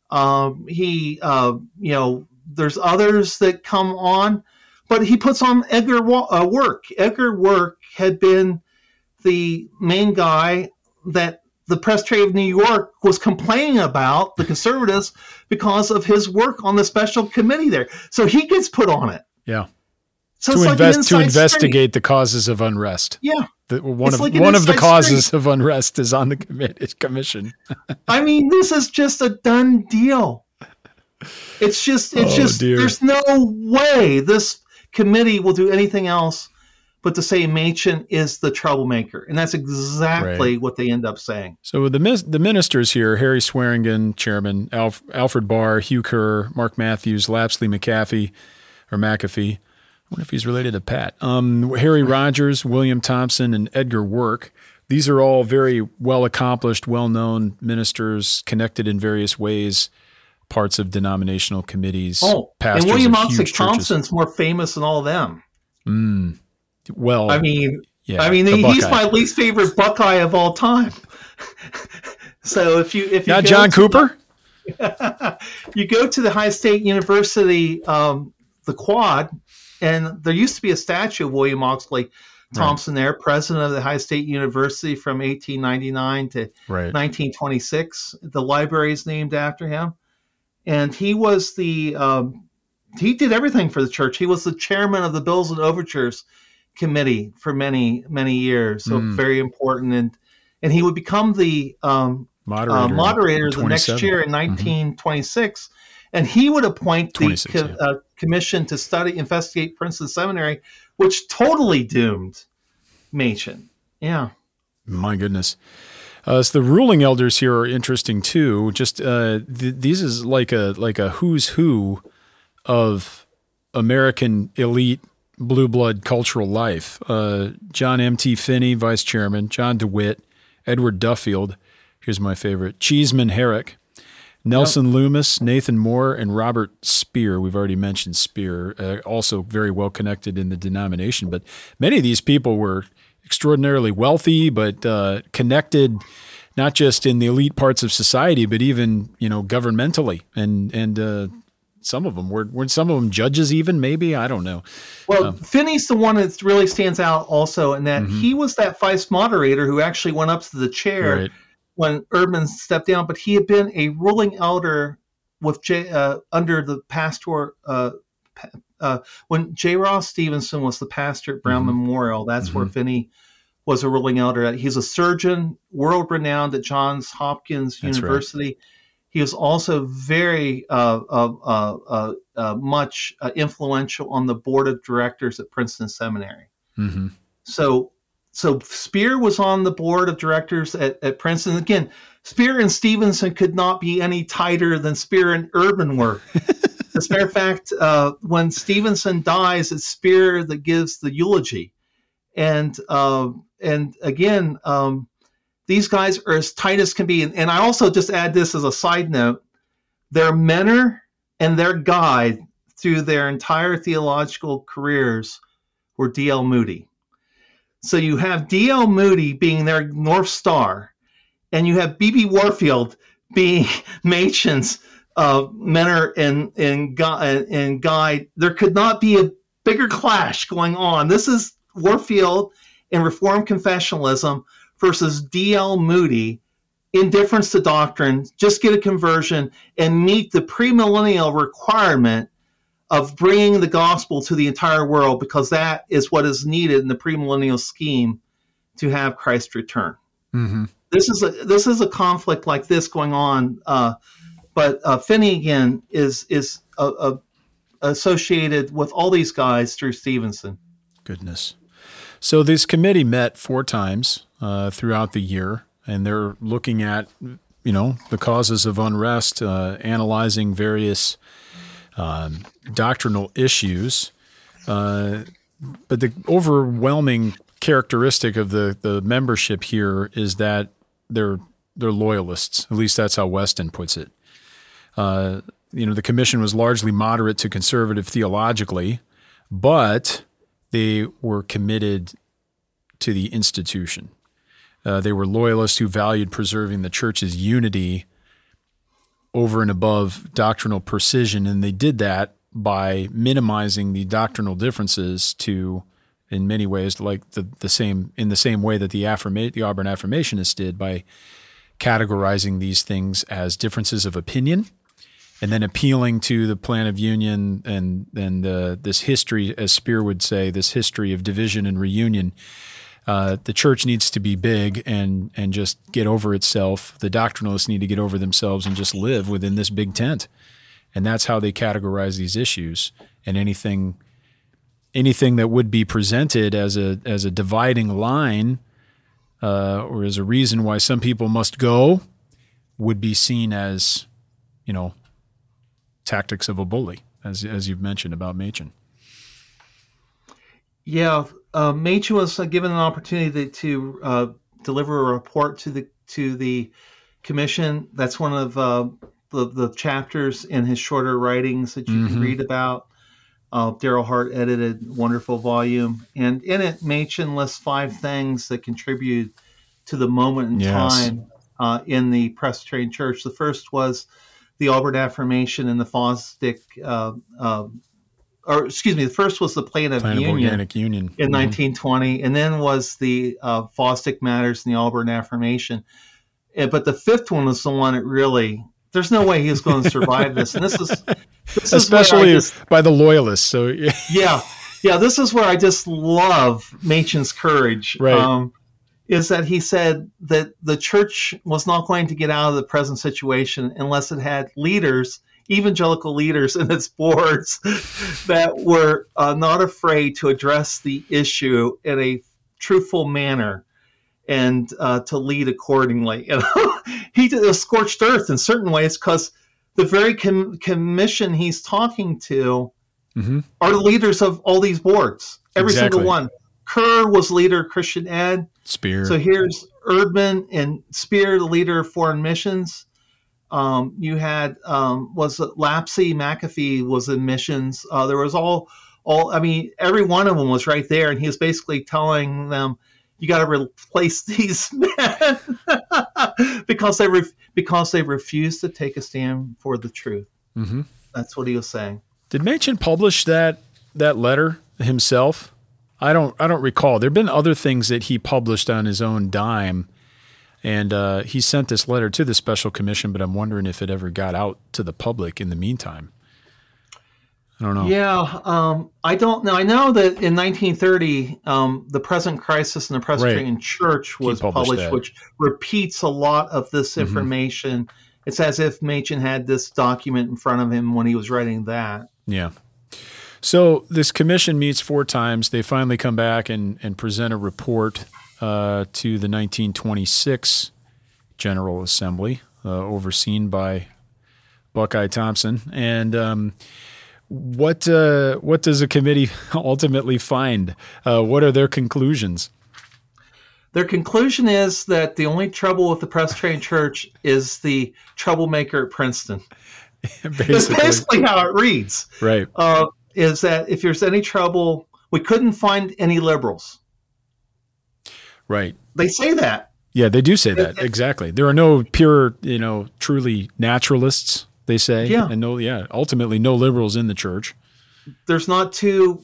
There's others that come on, but he puts on Edgar Work. Edgar Work had been the main guy that the Presbytery of New York was complaining about, the conservatives, because of his work on the special committee there. So he gets put on it. Yeah. So to investigate the causes of unrest. Yeah. One of the causes of unrest is on the commission. I mean, this is just a done deal. It's just there's no way this committee will do anything else but to say Machen is the troublemaker. And that's exactly what they end up saying. So the ministers here, Harry Swearingen, chairman, Alfred Barr, Hugh Kerr, Mark Matthews, Lapsley McAfee. I wonder if he's related to Pat. Harry Rogers, William Thompson, and Edgar Work. These are all very well-accomplished, well-known ministers connected in various ways, parts of denominational committees, pastors and William of huge Thompson's more famous than all of them. Well, he's my least favorite Buckeye of all time. So if you not John Cooper, you go to the High State University, the Quad, and there used to be a statue of William Oxley Thompson there, president of the High State University from 1899 to 1926. The library is named after him, and he was he did everything for the church. He was the chairman of the Bills and Overtures Committee for many, many years. So very important. And he would become the moderator the next year in 1926. And he would appoint the commission to investigate Princeton Seminary, which totally doomed Machen. Yeah. My goodness. So the ruling elders here are interesting too. Just these is like a who's who of American elite blue blood cultural life. John M.T. Finney, vice chairman, John DeWitt, Edward Duffield, here's my favorite, Cheeseman Herrick, Nelson Loomis, Nathan Moore, and Robert Speer. We've already mentioned Speer, also very well connected in the denomination. But many of these people were extraordinarily wealthy, but connected not just in the elite parts of society, but even, governmentally. And some of them were some of them judges even, maybe, I don't know. Well, Finney's the one that really stands out also in that he was that vice moderator who actually went up to the chair when Erdman stepped down, but he had been a ruling elder with under the pastor when J. Ross Stevenson was the pastor at Brown Memorial. That's where Finney was a ruling elder. He's a surgeon, world renowned at Johns Hopkins University. Right. He was also very much influential on the board of directors at Princeton Seminary. So Speer was on the board of directors at Princeton. Again, Speer and Stevenson could not be any tighter than Speer and Erdman were. As a matter of fact, when Stevenson dies, it's Speer that gives the eulogy. And again, these guys are as tight as can be. And I also just add this as a side note. Their mentor and their guide through their entire theological careers were D.L. Moody. So you have D.L. Moody being their North Star, and you have B.B. Warfield being Machen's mentor and guide. There could not be a bigger clash going on. This is Warfield and Reformed confessionalism versus D.L. Moody, indifference to doctrine, just get a conversion, and meet the premillennial requirement of bringing the gospel to the entire world, because that is what is needed in the premillennial scheme to have Christ return. This is a conflict like this going on, but Finney again is associated with all these guys through Stevenson. Goodness. So this committee met 4 times throughout the year, and they're looking at, the causes of unrest, analyzing various doctrinal issues. But the overwhelming characteristic of the membership here is that they're loyalists. At least that's how Weston puts it. The commission was largely moderate to conservative theologically, but they were committed to the institution. They were loyalists who valued preserving the church's unity over and above doctrinal precision, and they did that by minimizing the doctrinal differences to, in many ways, like the same way that the Auburn Affirmationists did, by categorizing these things as differences of opinion, and then appealing to the plan of union and this history, as Speer would say, this history of division and reunion. The church needs to be big and just get over itself. The doctrinalists need to get over themselves and just live within this big tent. And that's how they categorize these issues. And anything that would be presented as a dividing line or as a reason why some people must go would be seen as, tactics of a bully, as you've mentioned about Machen. Yeah, Machen was given an opportunity to deliver a report to the commission. That's one of the chapters in his shorter writings that you can read about. Daryl Hart edited wonderful volume, and in it, Machen lists 5 things that contribute to the moment in time in the Presbyterian Church. The first was the Auburn Affirmation and the Fosdick. The first was the Plan of Organic Union in 1920, and then was the Fosdick Matters and the Auburn Affirmation. But the 5th one was the one that really, there's no way he was going to survive this. And this is especially by the loyalists. So yeah, this is where I just love Machen's courage. Right. Is that he said that the church was not going to get out of the present situation unless it had leaders, evangelical leaders in its boards, that were not afraid to address the issue in a truthful manner and to lead accordingly. He did a scorched earth in certain ways, because the very commission he's talking to are the leaders of all these boards, every single one. Kerr was leader of Christian Ed. Speer. So here's Erdman and Speer, the leader of foreign missions. You had was it Lapsey, McAfee was in missions. There was all. I mean, every one of them was right there, and he was basically telling them, you got to replace these men because they refuse to take a stand for the truth. Mm-hmm. That's what he was saying. Did Machen publish that letter himself? I don't recall. There've been other things that he published on his own dime, and he sent this letter to the Special Commission, but I'm wondering if it ever got out to the public in the meantime. I don't know. Yeah, I don't know. I know that in 1930, The Present Crisis in the Presbyterian Church was published, which repeats a lot of this information. Mm-hmm. It's as if Machen had this document in front of him when he was writing that. Yeah. So this commission meets 4 times. They finally come back and present a report to the 1926 General Assembly, overseen by Buckeye Thompson. And what does the committee ultimately find? What are their conclusions? Their conclusion is that the only trouble with the Presbyterian Church is the troublemaker at Princeton. That's basically how it reads. Right. Is that if there's any trouble, we couldn't find any liberals. Right. They say that. Yeah, they do say that. Exactly. There are no pure, truly naturalists, they say. Yeah. And ultimately no liberals in the church. There's not two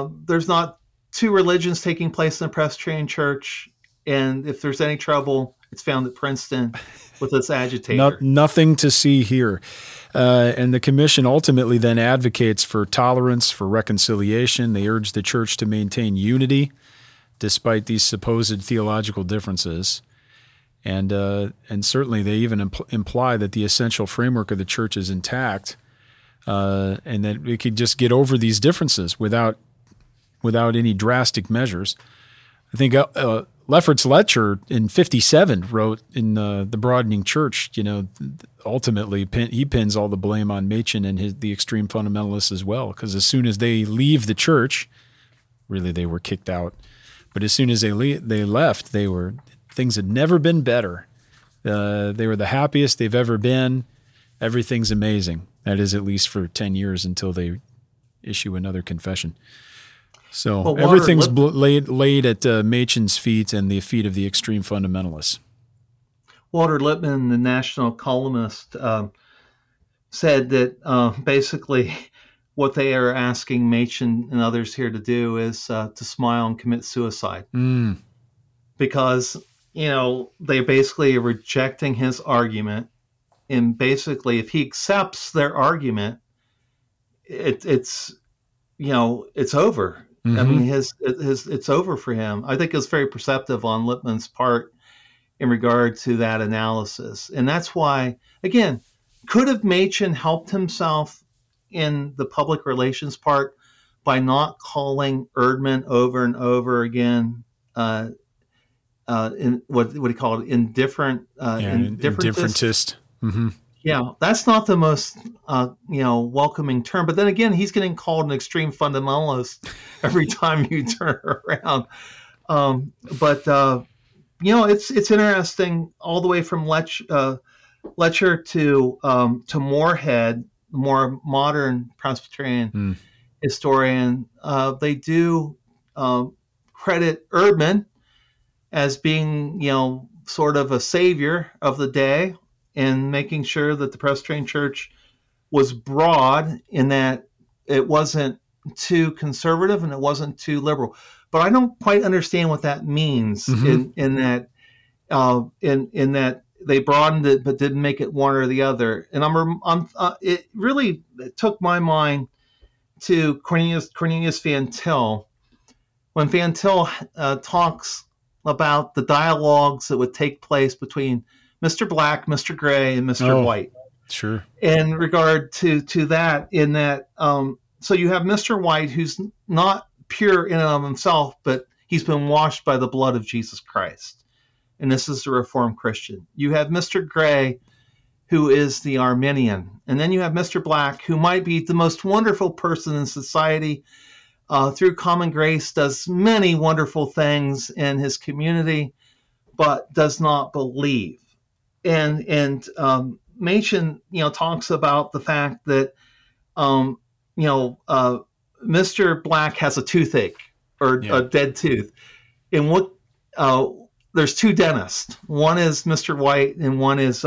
religions taking place in the Presbyterian Church. And if there's any trouble, it's found at Princeton with its agitator. Nothing to see here. And the commission ultimately then advocates for tolerance, for reconciliation. They urge the church to maintain unity despite these supposed theological differences. And certainly they even imply that the essential framework of the church is intact, and that we could just get over these differences without any drastic measures. I think Lefferts Letcher in 1957 wrote in The Broadening Church, ultimately he pins all the blame on Machen and the extreme fundamentalists as well, because as soon as they leave the church, really they were kicked out, but as soon as they left, things had never been better. They were the happiest they've ever been. Everything's amazing. That is at least for 10 years until they issue another confession. So everything's laid at Machen's feet and the feet of the extreme fundamentalists. Walter Lippmann, the national columnist, said that basically what they are asking Machen and others here to do is to smile and commit suicide. Mm. Because, they basically are rejecting his argument. And basically, if he accepts their argument, it's over. Mm-hmm. I mean, it's over for him. I think it's very perceptive on Lippmann's part in regard to that analysis. And that's why, again, could have Machen helped himself in the public relations part by not calling Erdman over and over again in what do you call it? Indifferentist. Mm-hmm. Yeah, that's not the most welcoming term. But then again, he's getting called an extreme fundamentalist every time you turn around. It's interesting all the way from Letcher to Moorhead, more modern Presbyterian historian. They do credit Erdman as being sort of a savior of the day, and making sure that the Presbyterian Church was broad in that it wasn't too conservative and it wasn't too liberal. But I don't quite understand what that means in that they broadened it but didn't make it one or the other. And it really took my mind to Cornelius Van Til, when Van Til talks about the dialogues that would take place between Mr. Black, Mr. Gray, and Mr. White. Sure. In regard to that, in that, so you have Mr. White, who's not pure in and of himself, but he's been washed by the blood of Jesus Christ. And this is the Reformed Christian. You have Mr. Gray, who is the Arminian. And then you have Mr. Black, who might be the most wonderful person in society, through common grace, does many wonderful things in his community, but does not believe. And Machen, talks about the fact that, Mr. Black has a toothache or a dead tooth. And what there's two dentists. One is Mr. White, and one is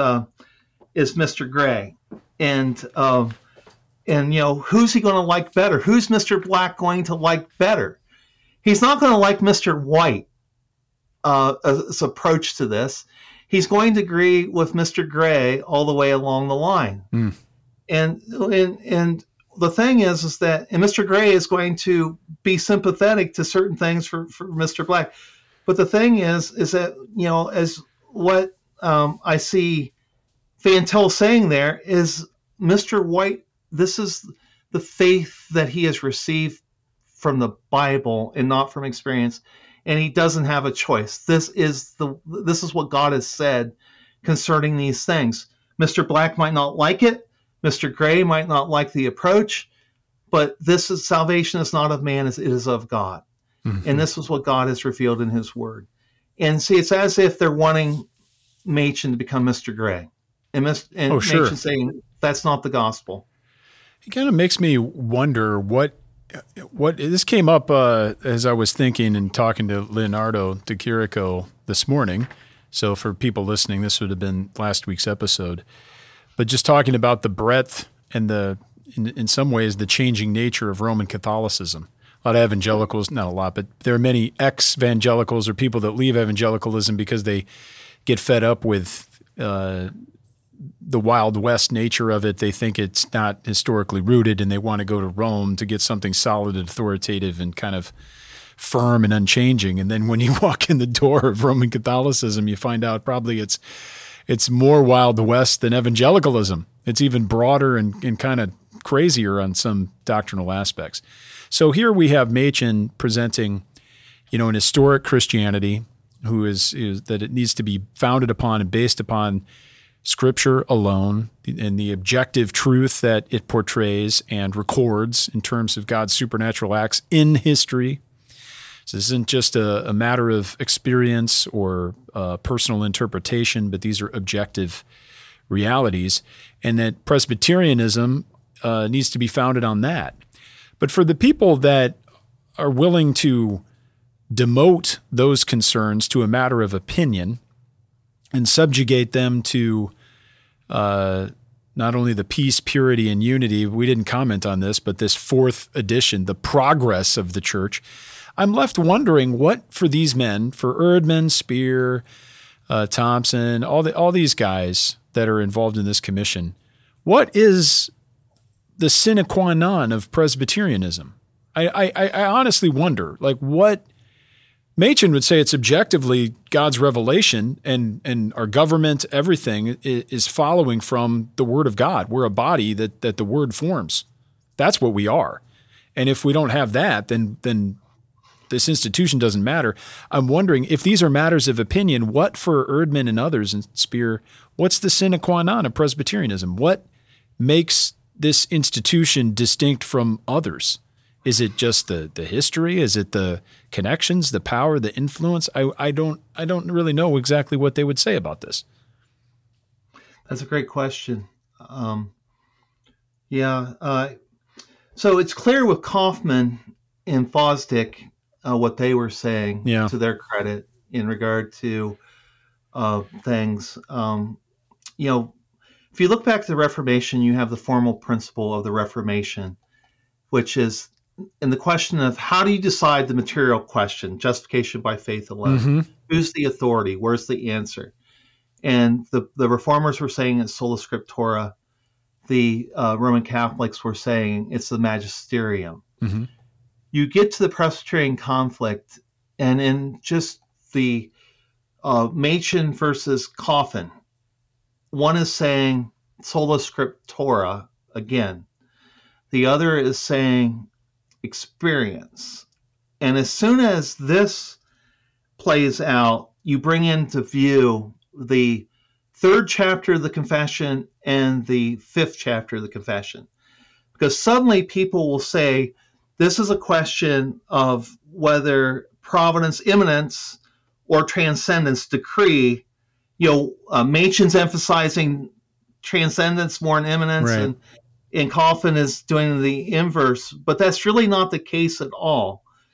Mr. Gray. And who's he going to like better? Who's Mr. Black going to like better? He's not going to like Mr. White's approach to this. He's going to agree with Mr. Gray all the way along the line. Mm. And the thing is that Mr. Gray is going to be sympathetic to certain things for Mr. Black. But the thing is that, as what I see Van Til saying there is, Mr. White, this is the faith that he has received from the Bible and not from experience, and he doesn't have a choice. This is what God has said concerning these things. Mr. Black might not like it. Mr. Gray might not like the approach, but salvation is not of man, it is of God. Mm-hmm. And this is what God has revealed in his word. And see, it's as if they're wanting Machen to become Mr. Gray. And Machen saying, that's not the gospel. It kind of makes me wonder what this came up as I was thinking and talking to Leonardo de Chirico this morning. So for people listening, this would have been last week's episode. But just talking about the breadth and in some ways, the changing nature of Roman Catholicism. A lot of evangelicals, not a lot, but there are many ex-evangelicals or people that leave evangelicalism because they get fed up with the Wild West nature of it. They think it's not historically rooted, and they want to go to Rome to get something solid and authoritative and kind of firm and unchanging. And then when you walk in the door of Roman Catholicism, you find out probably it's more Wild West than evangelicalism. It's even broader and kind of crazier on some doctrinal aspects. So here we have Machen presenting, an historic Christianity who is that it needs to be founded upon and based upon Scripture alone and the objective truth that it portrays and records in terms of God's supernatural acts in history. So this isn't just a matter of experience or personal interpretation, but these are objective realities, and that Presbyterianism needs to be founded on that. But for the people that are willing to demote those concerns to a matter of opinion and subjugate them to not only the peace, purity, and unity, we didn't comment on this, but this fourth edition, the progress of the church, I'm left wondering what for these men, for Erdman, Speer, Thompson, all these guys that are involved in this commission, what is the sine qua non of Presbyterianism? I honestly wonder, what Machen would say it's objectively God's revelation and our government, everything is following from the Word of God. We're a body that the Word forms. That's what we are. And if we don't have that, then this institution doesn't matter. I'm wondering if these are matters of opinion, what for Erdman and others and Speer, what's the sine qua non of Presbyterianism? What makes this institution distinct from others? Is it just the history? Is it the connections, the power, the influence? I don't really know exactly what they would say about this. That's a great question. So it's clear with Kaufman and Fosdick what they were saying, to their credit, in regard to things. If you look back to the Reformation, you have the formal principle of the Reformation, which is in the question of how do you decide the material question, justification by faith alone? Mm-hmm. Who's the authority? Where's the answer? And the Reformers were saying it's sola scriptura. The Roman Catholics were saying it's the magisterium. Mm-hmm. You get to the Presbyterian conflict, and in just the Machen versus Coffin, one is saying sola scriptura again. The other is saying experience. And as soon as this plays out, you bring into view the third chapter of the confession and the fifth chapter of the confession. Because suddenly people will say, this is a question of whether providence, immanence, or transcendence decree. Machen's emphasizing transcendence more than immanence, right, and Coffin is doing the inverse, but that's really not the case at all.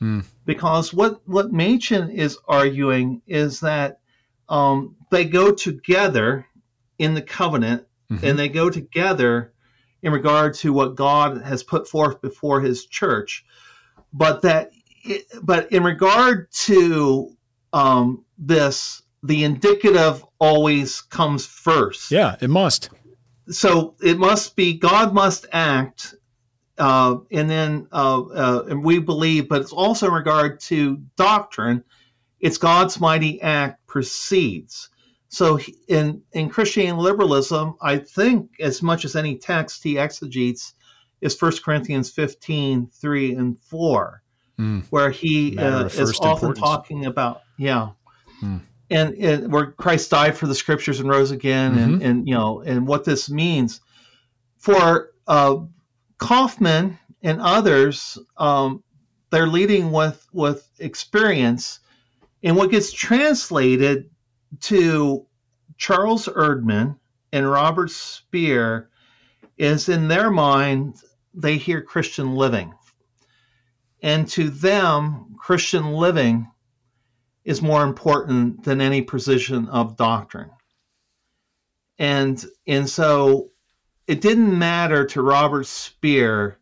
Because what Machen is arguing is that they go together in the covenant, and they go together in regard to what God has put forth before his church, but in regard to this, the indicative always comes first. Yeah, it must. So it must be God must act, and then and we believe, but it's also in regard to doctrine. It's God's mighty act precedes. So in Christian liberalism, I think as much as any text he exegetes is 1 Corinthians 15, 3 and 4, where he is often talking about, and where Christ died for the scriptures and rose again, and what this means. For Kaufman and others, they're leading with experience, and what gets translated to Charles Erdman and Robert Speer is, in their mind, they hear Christian living. And to them, Christian living is more important than any precision of doctrine. And so it didn't matter to Robert Speer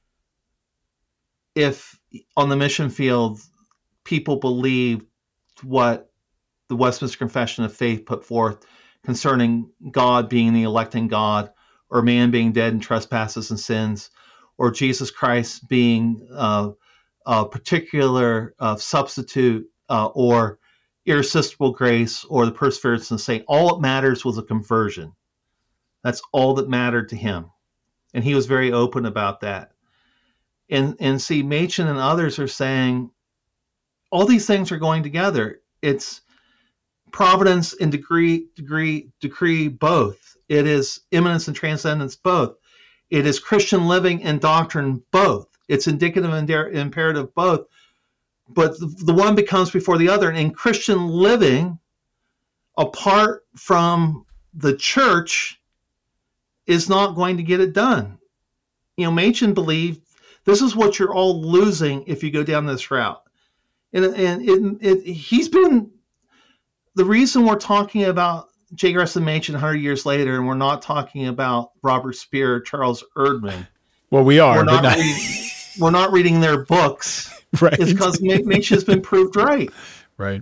if on the mission field people believed what the Westminster Confession of Faith put forth concerning God being the electing God, or man being dead in trespasses and sins, or Jesus Christ being a particular substitute, or irresistible grace, or the perseverance of the saint. All that matters was a conversion. That's all that mattered to him. And he was very open about that. And see, Machen and others are saying all these things are going together. It's providence and decree both. It is immanence and transcendence both. It is Christian living and doctrine both. It's indicative and imperative both. But the one becomes before the other. And in Christian living, apart from the church, is not going to get it done. Machen believed this is what you're all losing if you go down this route. And he's been the reason we're talking about J. Gresham Machen 100 years later, and we're not talking about Robert Speer or Charles Erdman. Well, we are. We're not reading their books. Right. It's because Machen has been proved right. Right.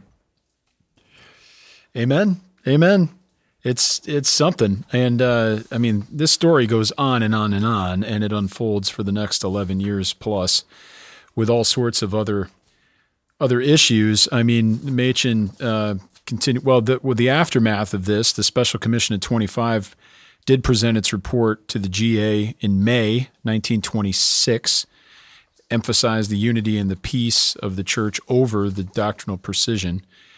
Amen. Amen. It's something. And this story goes on and on and on, and it unfolds for the next 11 years plus with all sorts of other issues. Machen continued. Well, with the aftermath of this, the Special Commission of 25 did present its report to the GA in May 1926, emphasized the unity and the peace of the church over the doctrinal precision.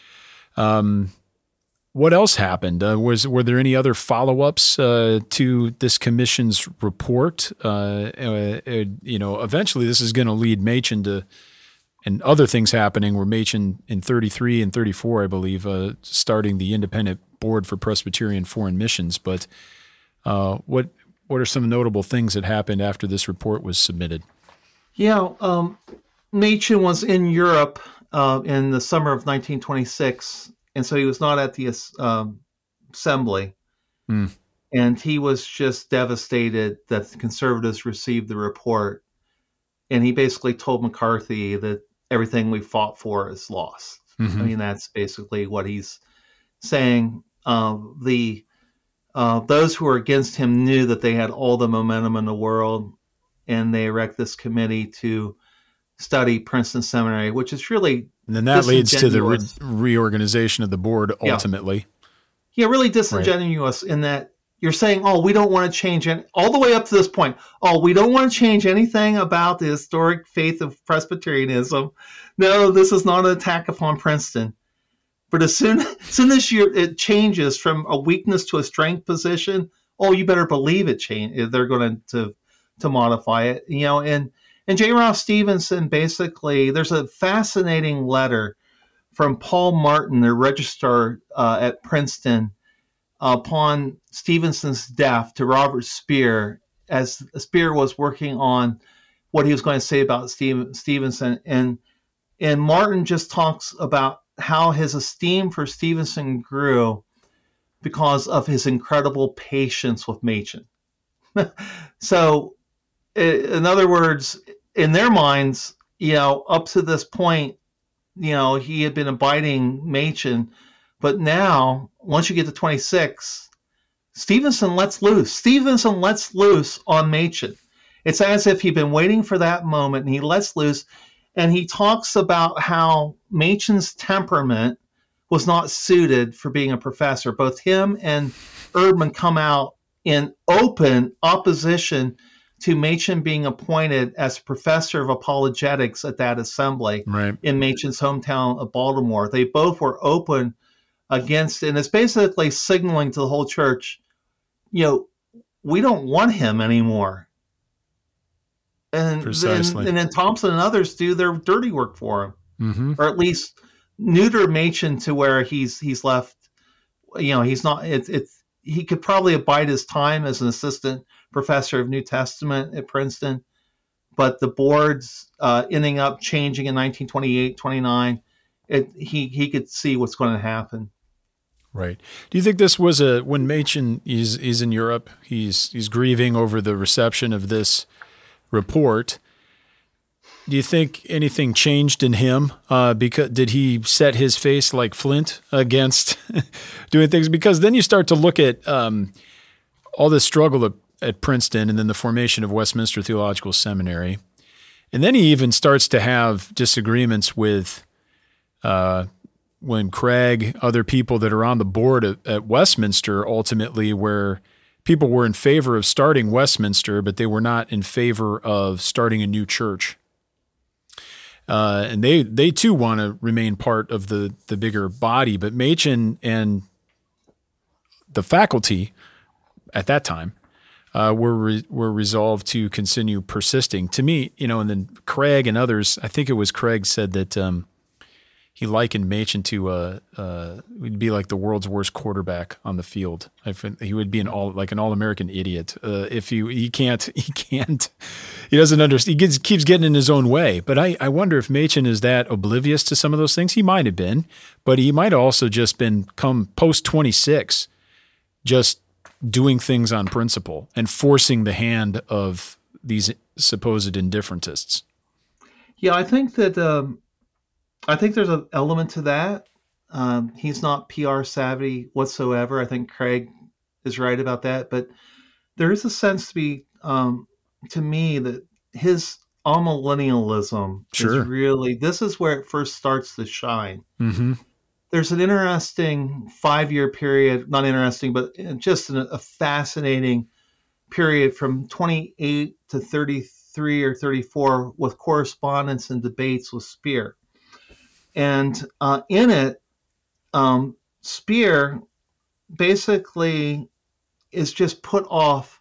What else happened? Were there any other follow-ups to this commission's report? Eventually this is going to lead Machen to, and other things happening, where Machen in 33 and 34, I believe, starting the Independent Board for Presbyterian Foreign Missions. But what are some notable things that happened after this report was submitted? Yeah, Machen was in Europe in the summer of 1926, and so he was not at the assembly. And he was just devastated that the conservatives received the report. And he basically told McCarthy that everything we fought for is lost. That's basically what he's saying. Those who were against him knew that they had all the momentum in the world, and they erect this committee to study Princeton Seminary, which is really and then that leads to the reorganization of the board ultimately. Yeah, really disingenuous in that you're saying, we don't want to change it all the way up to this point. We don't want to change anything about the historic faith of Presbyterianism. No, this is not an attack upon Princeton. But as soon as it changes from a weakness to a strength position, you better believe it changed. They're going to modify it, And J. Ralph Stevenson, basically, there's a fascinating letter from Paul Martin, the registrar at Princeton, upon Stevenson's death to Robert Speer, as Speer was working on what he was going to say about Stevenson. And And Martin just talks about how his esteem for Stevenson grew because of his incredible patience with Machen. So, in other words, in their minds, up to this point, he had been abiding Machen, but now, once you get to 26, Stevenson lets loose. Stevenson lets loose on Machen. It's as if he'd been waiting for that moment, and he lets loose, and he talks about how Machen's temperament was not suited for being a professor. Both him and Erdman come out in open opposition to Machen being appointed as professor of apologetics at that assembly in Machen's hometown of Baltimore. They both were open against it, and it's basically signaling to the whole church, we don't want him anymore. And then Thompson and others do their dirty work for him, or at least neuter Machen to where he's left. He's not. He could probably abide his time as an assistant professor of New Testament at Princeton, but the boards ending up changing in 1928, 29. He could see what's going to happen. Right. Do you think this was when Machen is in Europe, he's grieving over the reception of this report? Do you think anything changed in him? Because did he set his face like flint against doing things? Because then you start to look at all this struggle at Princeton and then the formation of Westminster Theological Seminary. And then he even starts to have disagreements with when Craig, other people that are on the board at Westminster, ultimately, where people were in favor of starting Westminster, but they were not in favor of starting a new church. And they too want to remain part of the bigger body. But Machen and the faculty at that time were resolved to continue persisting. To me, and then Craig and others, I think it was Craig said that he likened Machen to would be like the world's worst quarterback on the field. He would be an all-American idiot if he doesn't understand. He keeps getting in his own way. But I wonder if Machen is that oblivious to some of those things. He might have been, but he might also just been come post 26, just doing things on principle and forcing the hand of these supposed indifferentists. Yeah, I think that. I think there's an element to that. He's not PR savvy whatsoever. I think Craig is right about that. But there is a sense to me, that his amillennialism is really, this is where it first starts to shine. Mm-hmm. There's an interesting 5-year period, not interesting, but just a fascinating period from 28 to 33 or 34 with correspondence and debates with Speer. And in it, Speer basically is just put off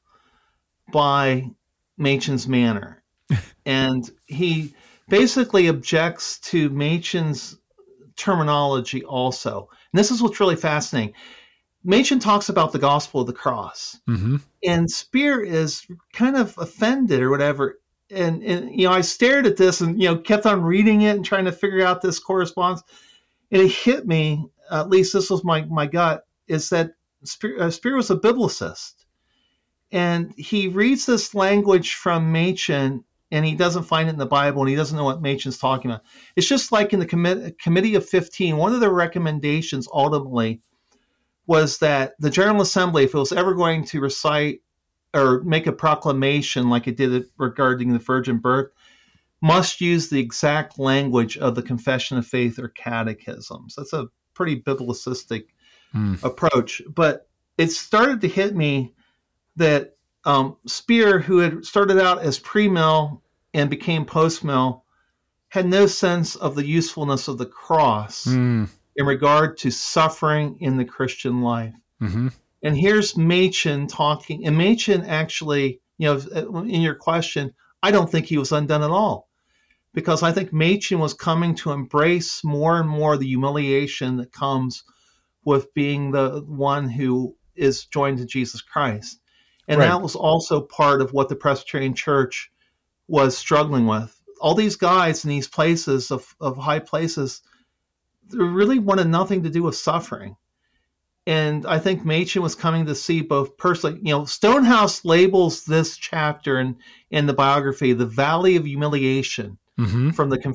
by Machen's manner. And he basically objects to Machen's terminology also. And this is what's really fascinating. Machen talks about the gospel of the cross. Mm-hmm. And Speer is kind of offended or whatever. And I stared at this and kept on reading it and trying to figure out this correspondence, and it hit me. At least this was my gut, is that Speer was a biblicist, and he reads this language from Machen, and he doesn't find it in the Bible, and he doesn't know what Machen's talking about. It's just like in the Committee of 15. One of the recommendations ultimately was that the General Assembly, if it was ever going to recite or make a proclamation like it did regarding the virgin birth, must use the exact language of the Confession of Faith or catechisms. That's a pretty biblicistic approach. But it started to hit me that Speer, who had started out as pre-mill and became post-mill, had no sense of the usefulness of the cross in regard to suffering in the Christian life. Mm-hmm. And here's Machen talking, and Machen actually, in your question, I don't think he was undone at all, because I think Machen was coming to embrace more and more the humiliation that comes with being the one who is joined to Jesus Christ. And that was also part of what the Presbyterian Church was struggling with. all these guys in these places of high places, they really wanted nothing to do with suffering. And I think Machen was coming to see both personally. Stonehouse labels this chapter in the biography the Valley of Humiliation, from the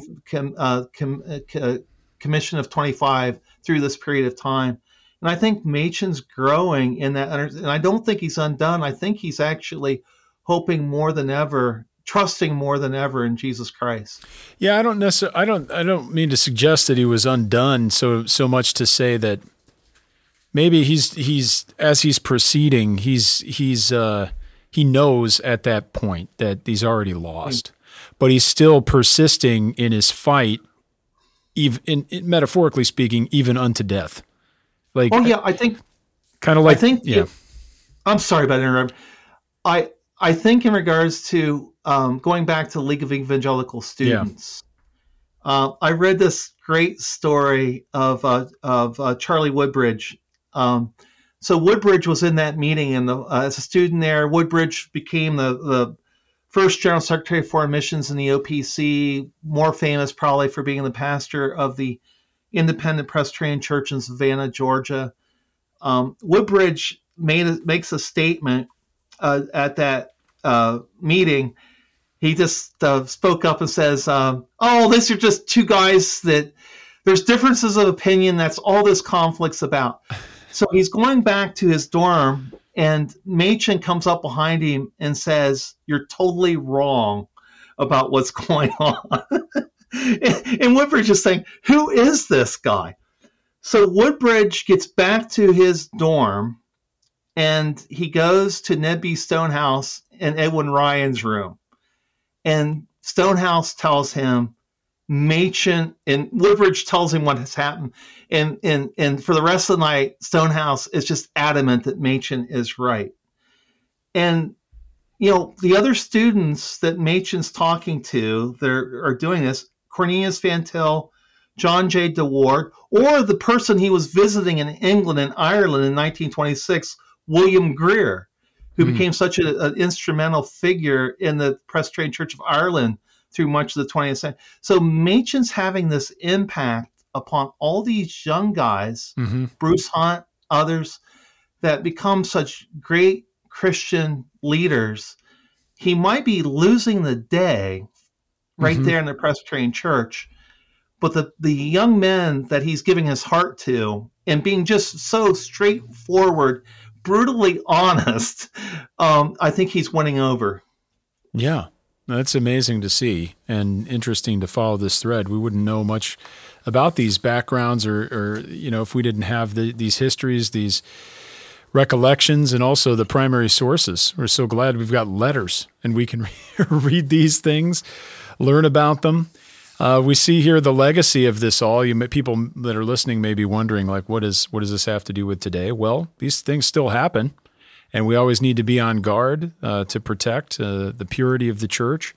Commission of 25 through this period of time. And I think Machen's growing in that, and I don't think he's undone. I think he's actually hoping more than ever, trusting more than ever in Jesus Christ. Yeah, I don't mean to suggest that he was undone so much to say that maybe he's as he's proceeding, he knows at that point that he's already lost, but he's still persisting in his fight, even metaphorically speaking, even unto death. Like, I think kind of like, I'm sorry about interrupting. I think in regards to going back to the League of Evangelical Students, I read this great story of Charlie Woodbridge. So Woodbridge was in that meeting, and as a student there, Woodbridge became the first General Secretary of Foreign Missions in the OPC, more famous probably for being the pastor of the Independent Presbyterian Church in Savannah, Georgia. Woodbridge makes a statement at that meeting. He just spoke up and says, these are just two guys that there's differences of opinion. That's all this conflict's about. So he's going back to his dorm, and Machen comes up behind him and says, "You're totally wrong about what's going on." And Woodbridge is saying, "Who is this guy?" So Woodbridge gets back to his dorm, and he goes to Ned B. Stonehouse and Edwin Ryan's room. And Stonehouse tells him, Machen, and Woodbridge tells him what has happened. And for the rest of the night, Stonehouse is just adamant that Machen is right. And, the other students that Machen's talking to that are doing this, Cornelius Van Til, John J. DeWard, or the person he was visiting in England and Ireland in 1926, William Greer, who became such an instrumental figure in the Presbyterian Church of Ireland through much of the 20th century. So Machen's having this impact upon all these young guys, Bruce Hunt, others, that become such great Christian leaders. He might be losing the day right there in the Presbyterian Church, but the young men that he's giving his heart to and being just so straightforward, brutally honest, I think he's winning over. Yeah. That's amazing to see and interesting to follow this thread. We wouldn't know much about these backgrounds or if we didn't have these histories, these recollections, and also the primary sources. We're so glad we've got letters and we can read these things, learn about them. We see here the legacy of this all. People that are listening may be wondering, like, what does this have to do with today? Well, these things still happen. And we always need to be on guard to protect the purity of the church.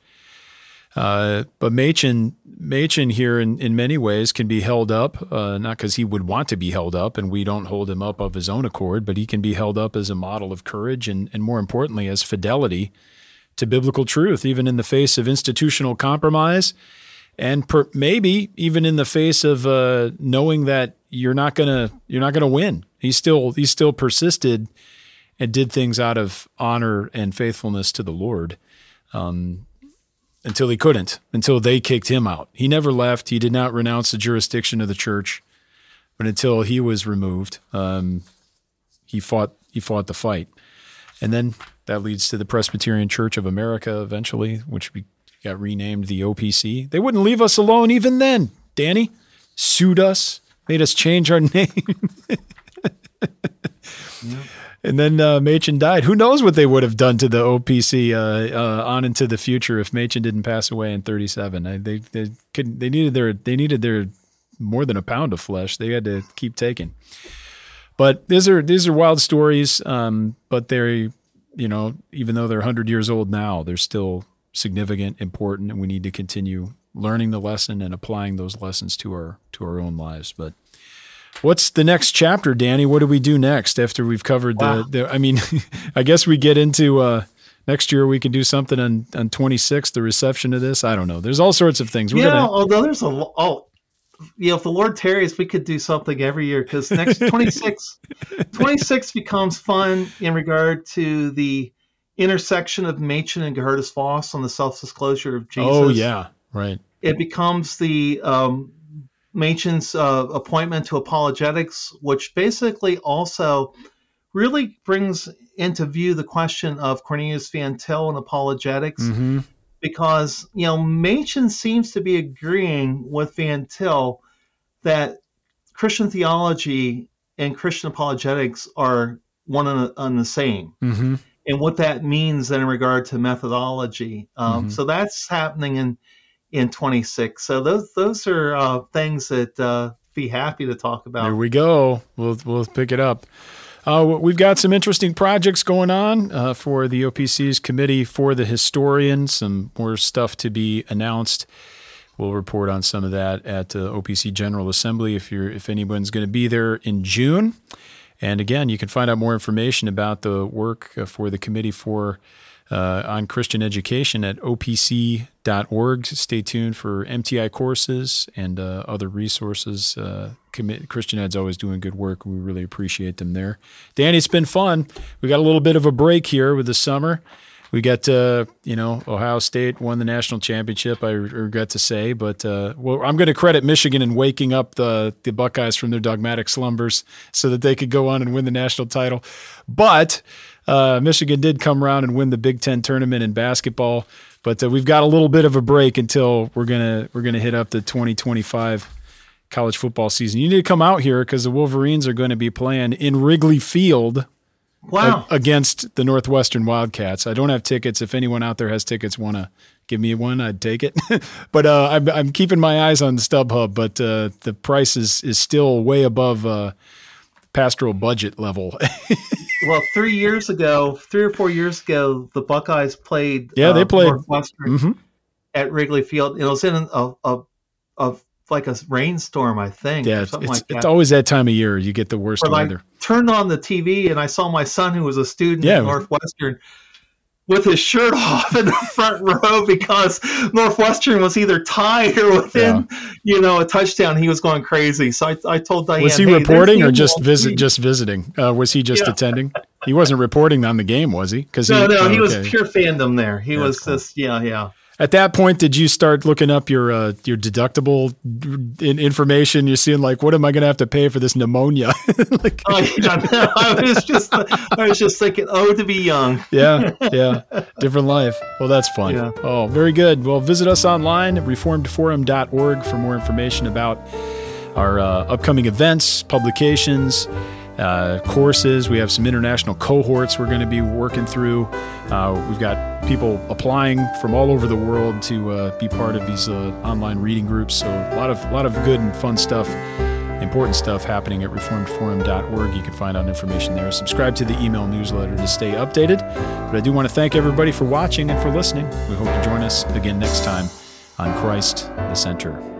But Machen here in many ways can be held up, not because he would want to be held up, and we don't hold him up of his own accord, but he can be held up as a model of courage and more importantly, as fidelity to biblical truth, even in the face of institutional compromise and maybe even in the face of knowing that you're not gonna win. He still persisted and did things out of honor and faithfulness to the Lord until he couldn't, until they kicked him out. He never left. He did not renounce the jurisdiction of the church, but until he was removed, he fought the fight. And then that leads to the Presbyterian Church of America eventually, which got renamed the OPC. They wouldn't leave us alone even then, Danny. Sued us, made us change our name. Yeah. And then Machen died. Who knows what they would have done to the OPC on into the future if Machen didn't pass away in 1937? They needed their more than a pound of flesh. They had to keep taking. But these are wild stories. But they're even though they're 100 years old now, they're still significant, important, and we need to continue learning the lesson and applying those lessons to our own lives. But what's the next chapter, Danny? What do we do next after we've covered I guess we get into next year we can do something on 26th, the reception of this. I don't know. There's all sorts of things. Although there's if the Lord tarries, we could do something every year, because next 26 becomes fun in regard to the intersection of Machen and Geerhardus Vos on the self-disclosure of Jesus. Oh, yeah, right. It becomes the Machen's appointment to apologetics, which basically also really brings into view the question of Cornelius Van Til and apologetics, because Machen seems to be agreeing with Van Til that Christian theology and Christian apologetics are one and the same, and what that means then in regard to methodology. So that's happening in 26. So those are things that be happy to talk about. There we go. We'll pick it up. We've got some interesting projects going on for the OPC's Committee for the Historian. Some more stuff to be announced. We'll report on some of that at OPC General Assembly if anyone's going to be there in June. And again, you can find out more information about the work for the Committee on Christian Education at opc.org. Stay tuned for MTI courses and other resources. Christian Ed's always doing good work. We really appreciate them there. Danny, it's been fun. We got a little bit of a break here with the summer. We got, Ohio State won the national championship, I regret to say. But I'm going to credit Michigan in waking up the Buckeyes from their dogmatic slumbers so that they could go on and win the national title. But Michigan did come around and win the Big Ten tournament in basketball. But we've got a little bit of a break until we're gonna hit up the 2025 college football season. You need to come out here because the Wolverines are going to be playing in Wrigley Field. Wow. Against the Northwestern Wildcats. I don't have tickets. If anyone out there has tickets, want to give me one, I'd take it. But I'm keeping my eyes on StubHub, but the price is still way above pastoral budget level. Well, 3 or 4 years ago, the Buckeyes played. They played Northwestern at Wrigley Field. It was in a like a rainstorm, I think. Yeah, it's always that time of year you get the worst weather. I turned on the TV and I saw my son, who was a student at Northwestern, with his shirt off in the front row because Northwestern was either tied or within, a touchdown. He was going crazy. So I told Diane, was he reporting or just visiting? Was he just attending? He wasn't reporting on the game, was he? No, he was pure fandom there. He was cool. Just, At that point, did you start looking up your deductible information? You're seeing what am I going to have to pay for this pneumonia? I was just thinking, to be young. Yeah, different life. Well, that's fun. Yeah. Oh, very good. Well, visit us online at reformedforum.org for more information about our upcoming events, publications, courses. We have some international cohorts we're going to be working through. We've got people applying from all over the world to be part of these online reading groups. So a lot of good and fun stuff, important stuff happening at reformedforum.org. You can find out information there. Subscribe to the email newsletter to stay updated. But I do want to thank everybody for watching and for listening. We hope you join us again next time on Christ the Center.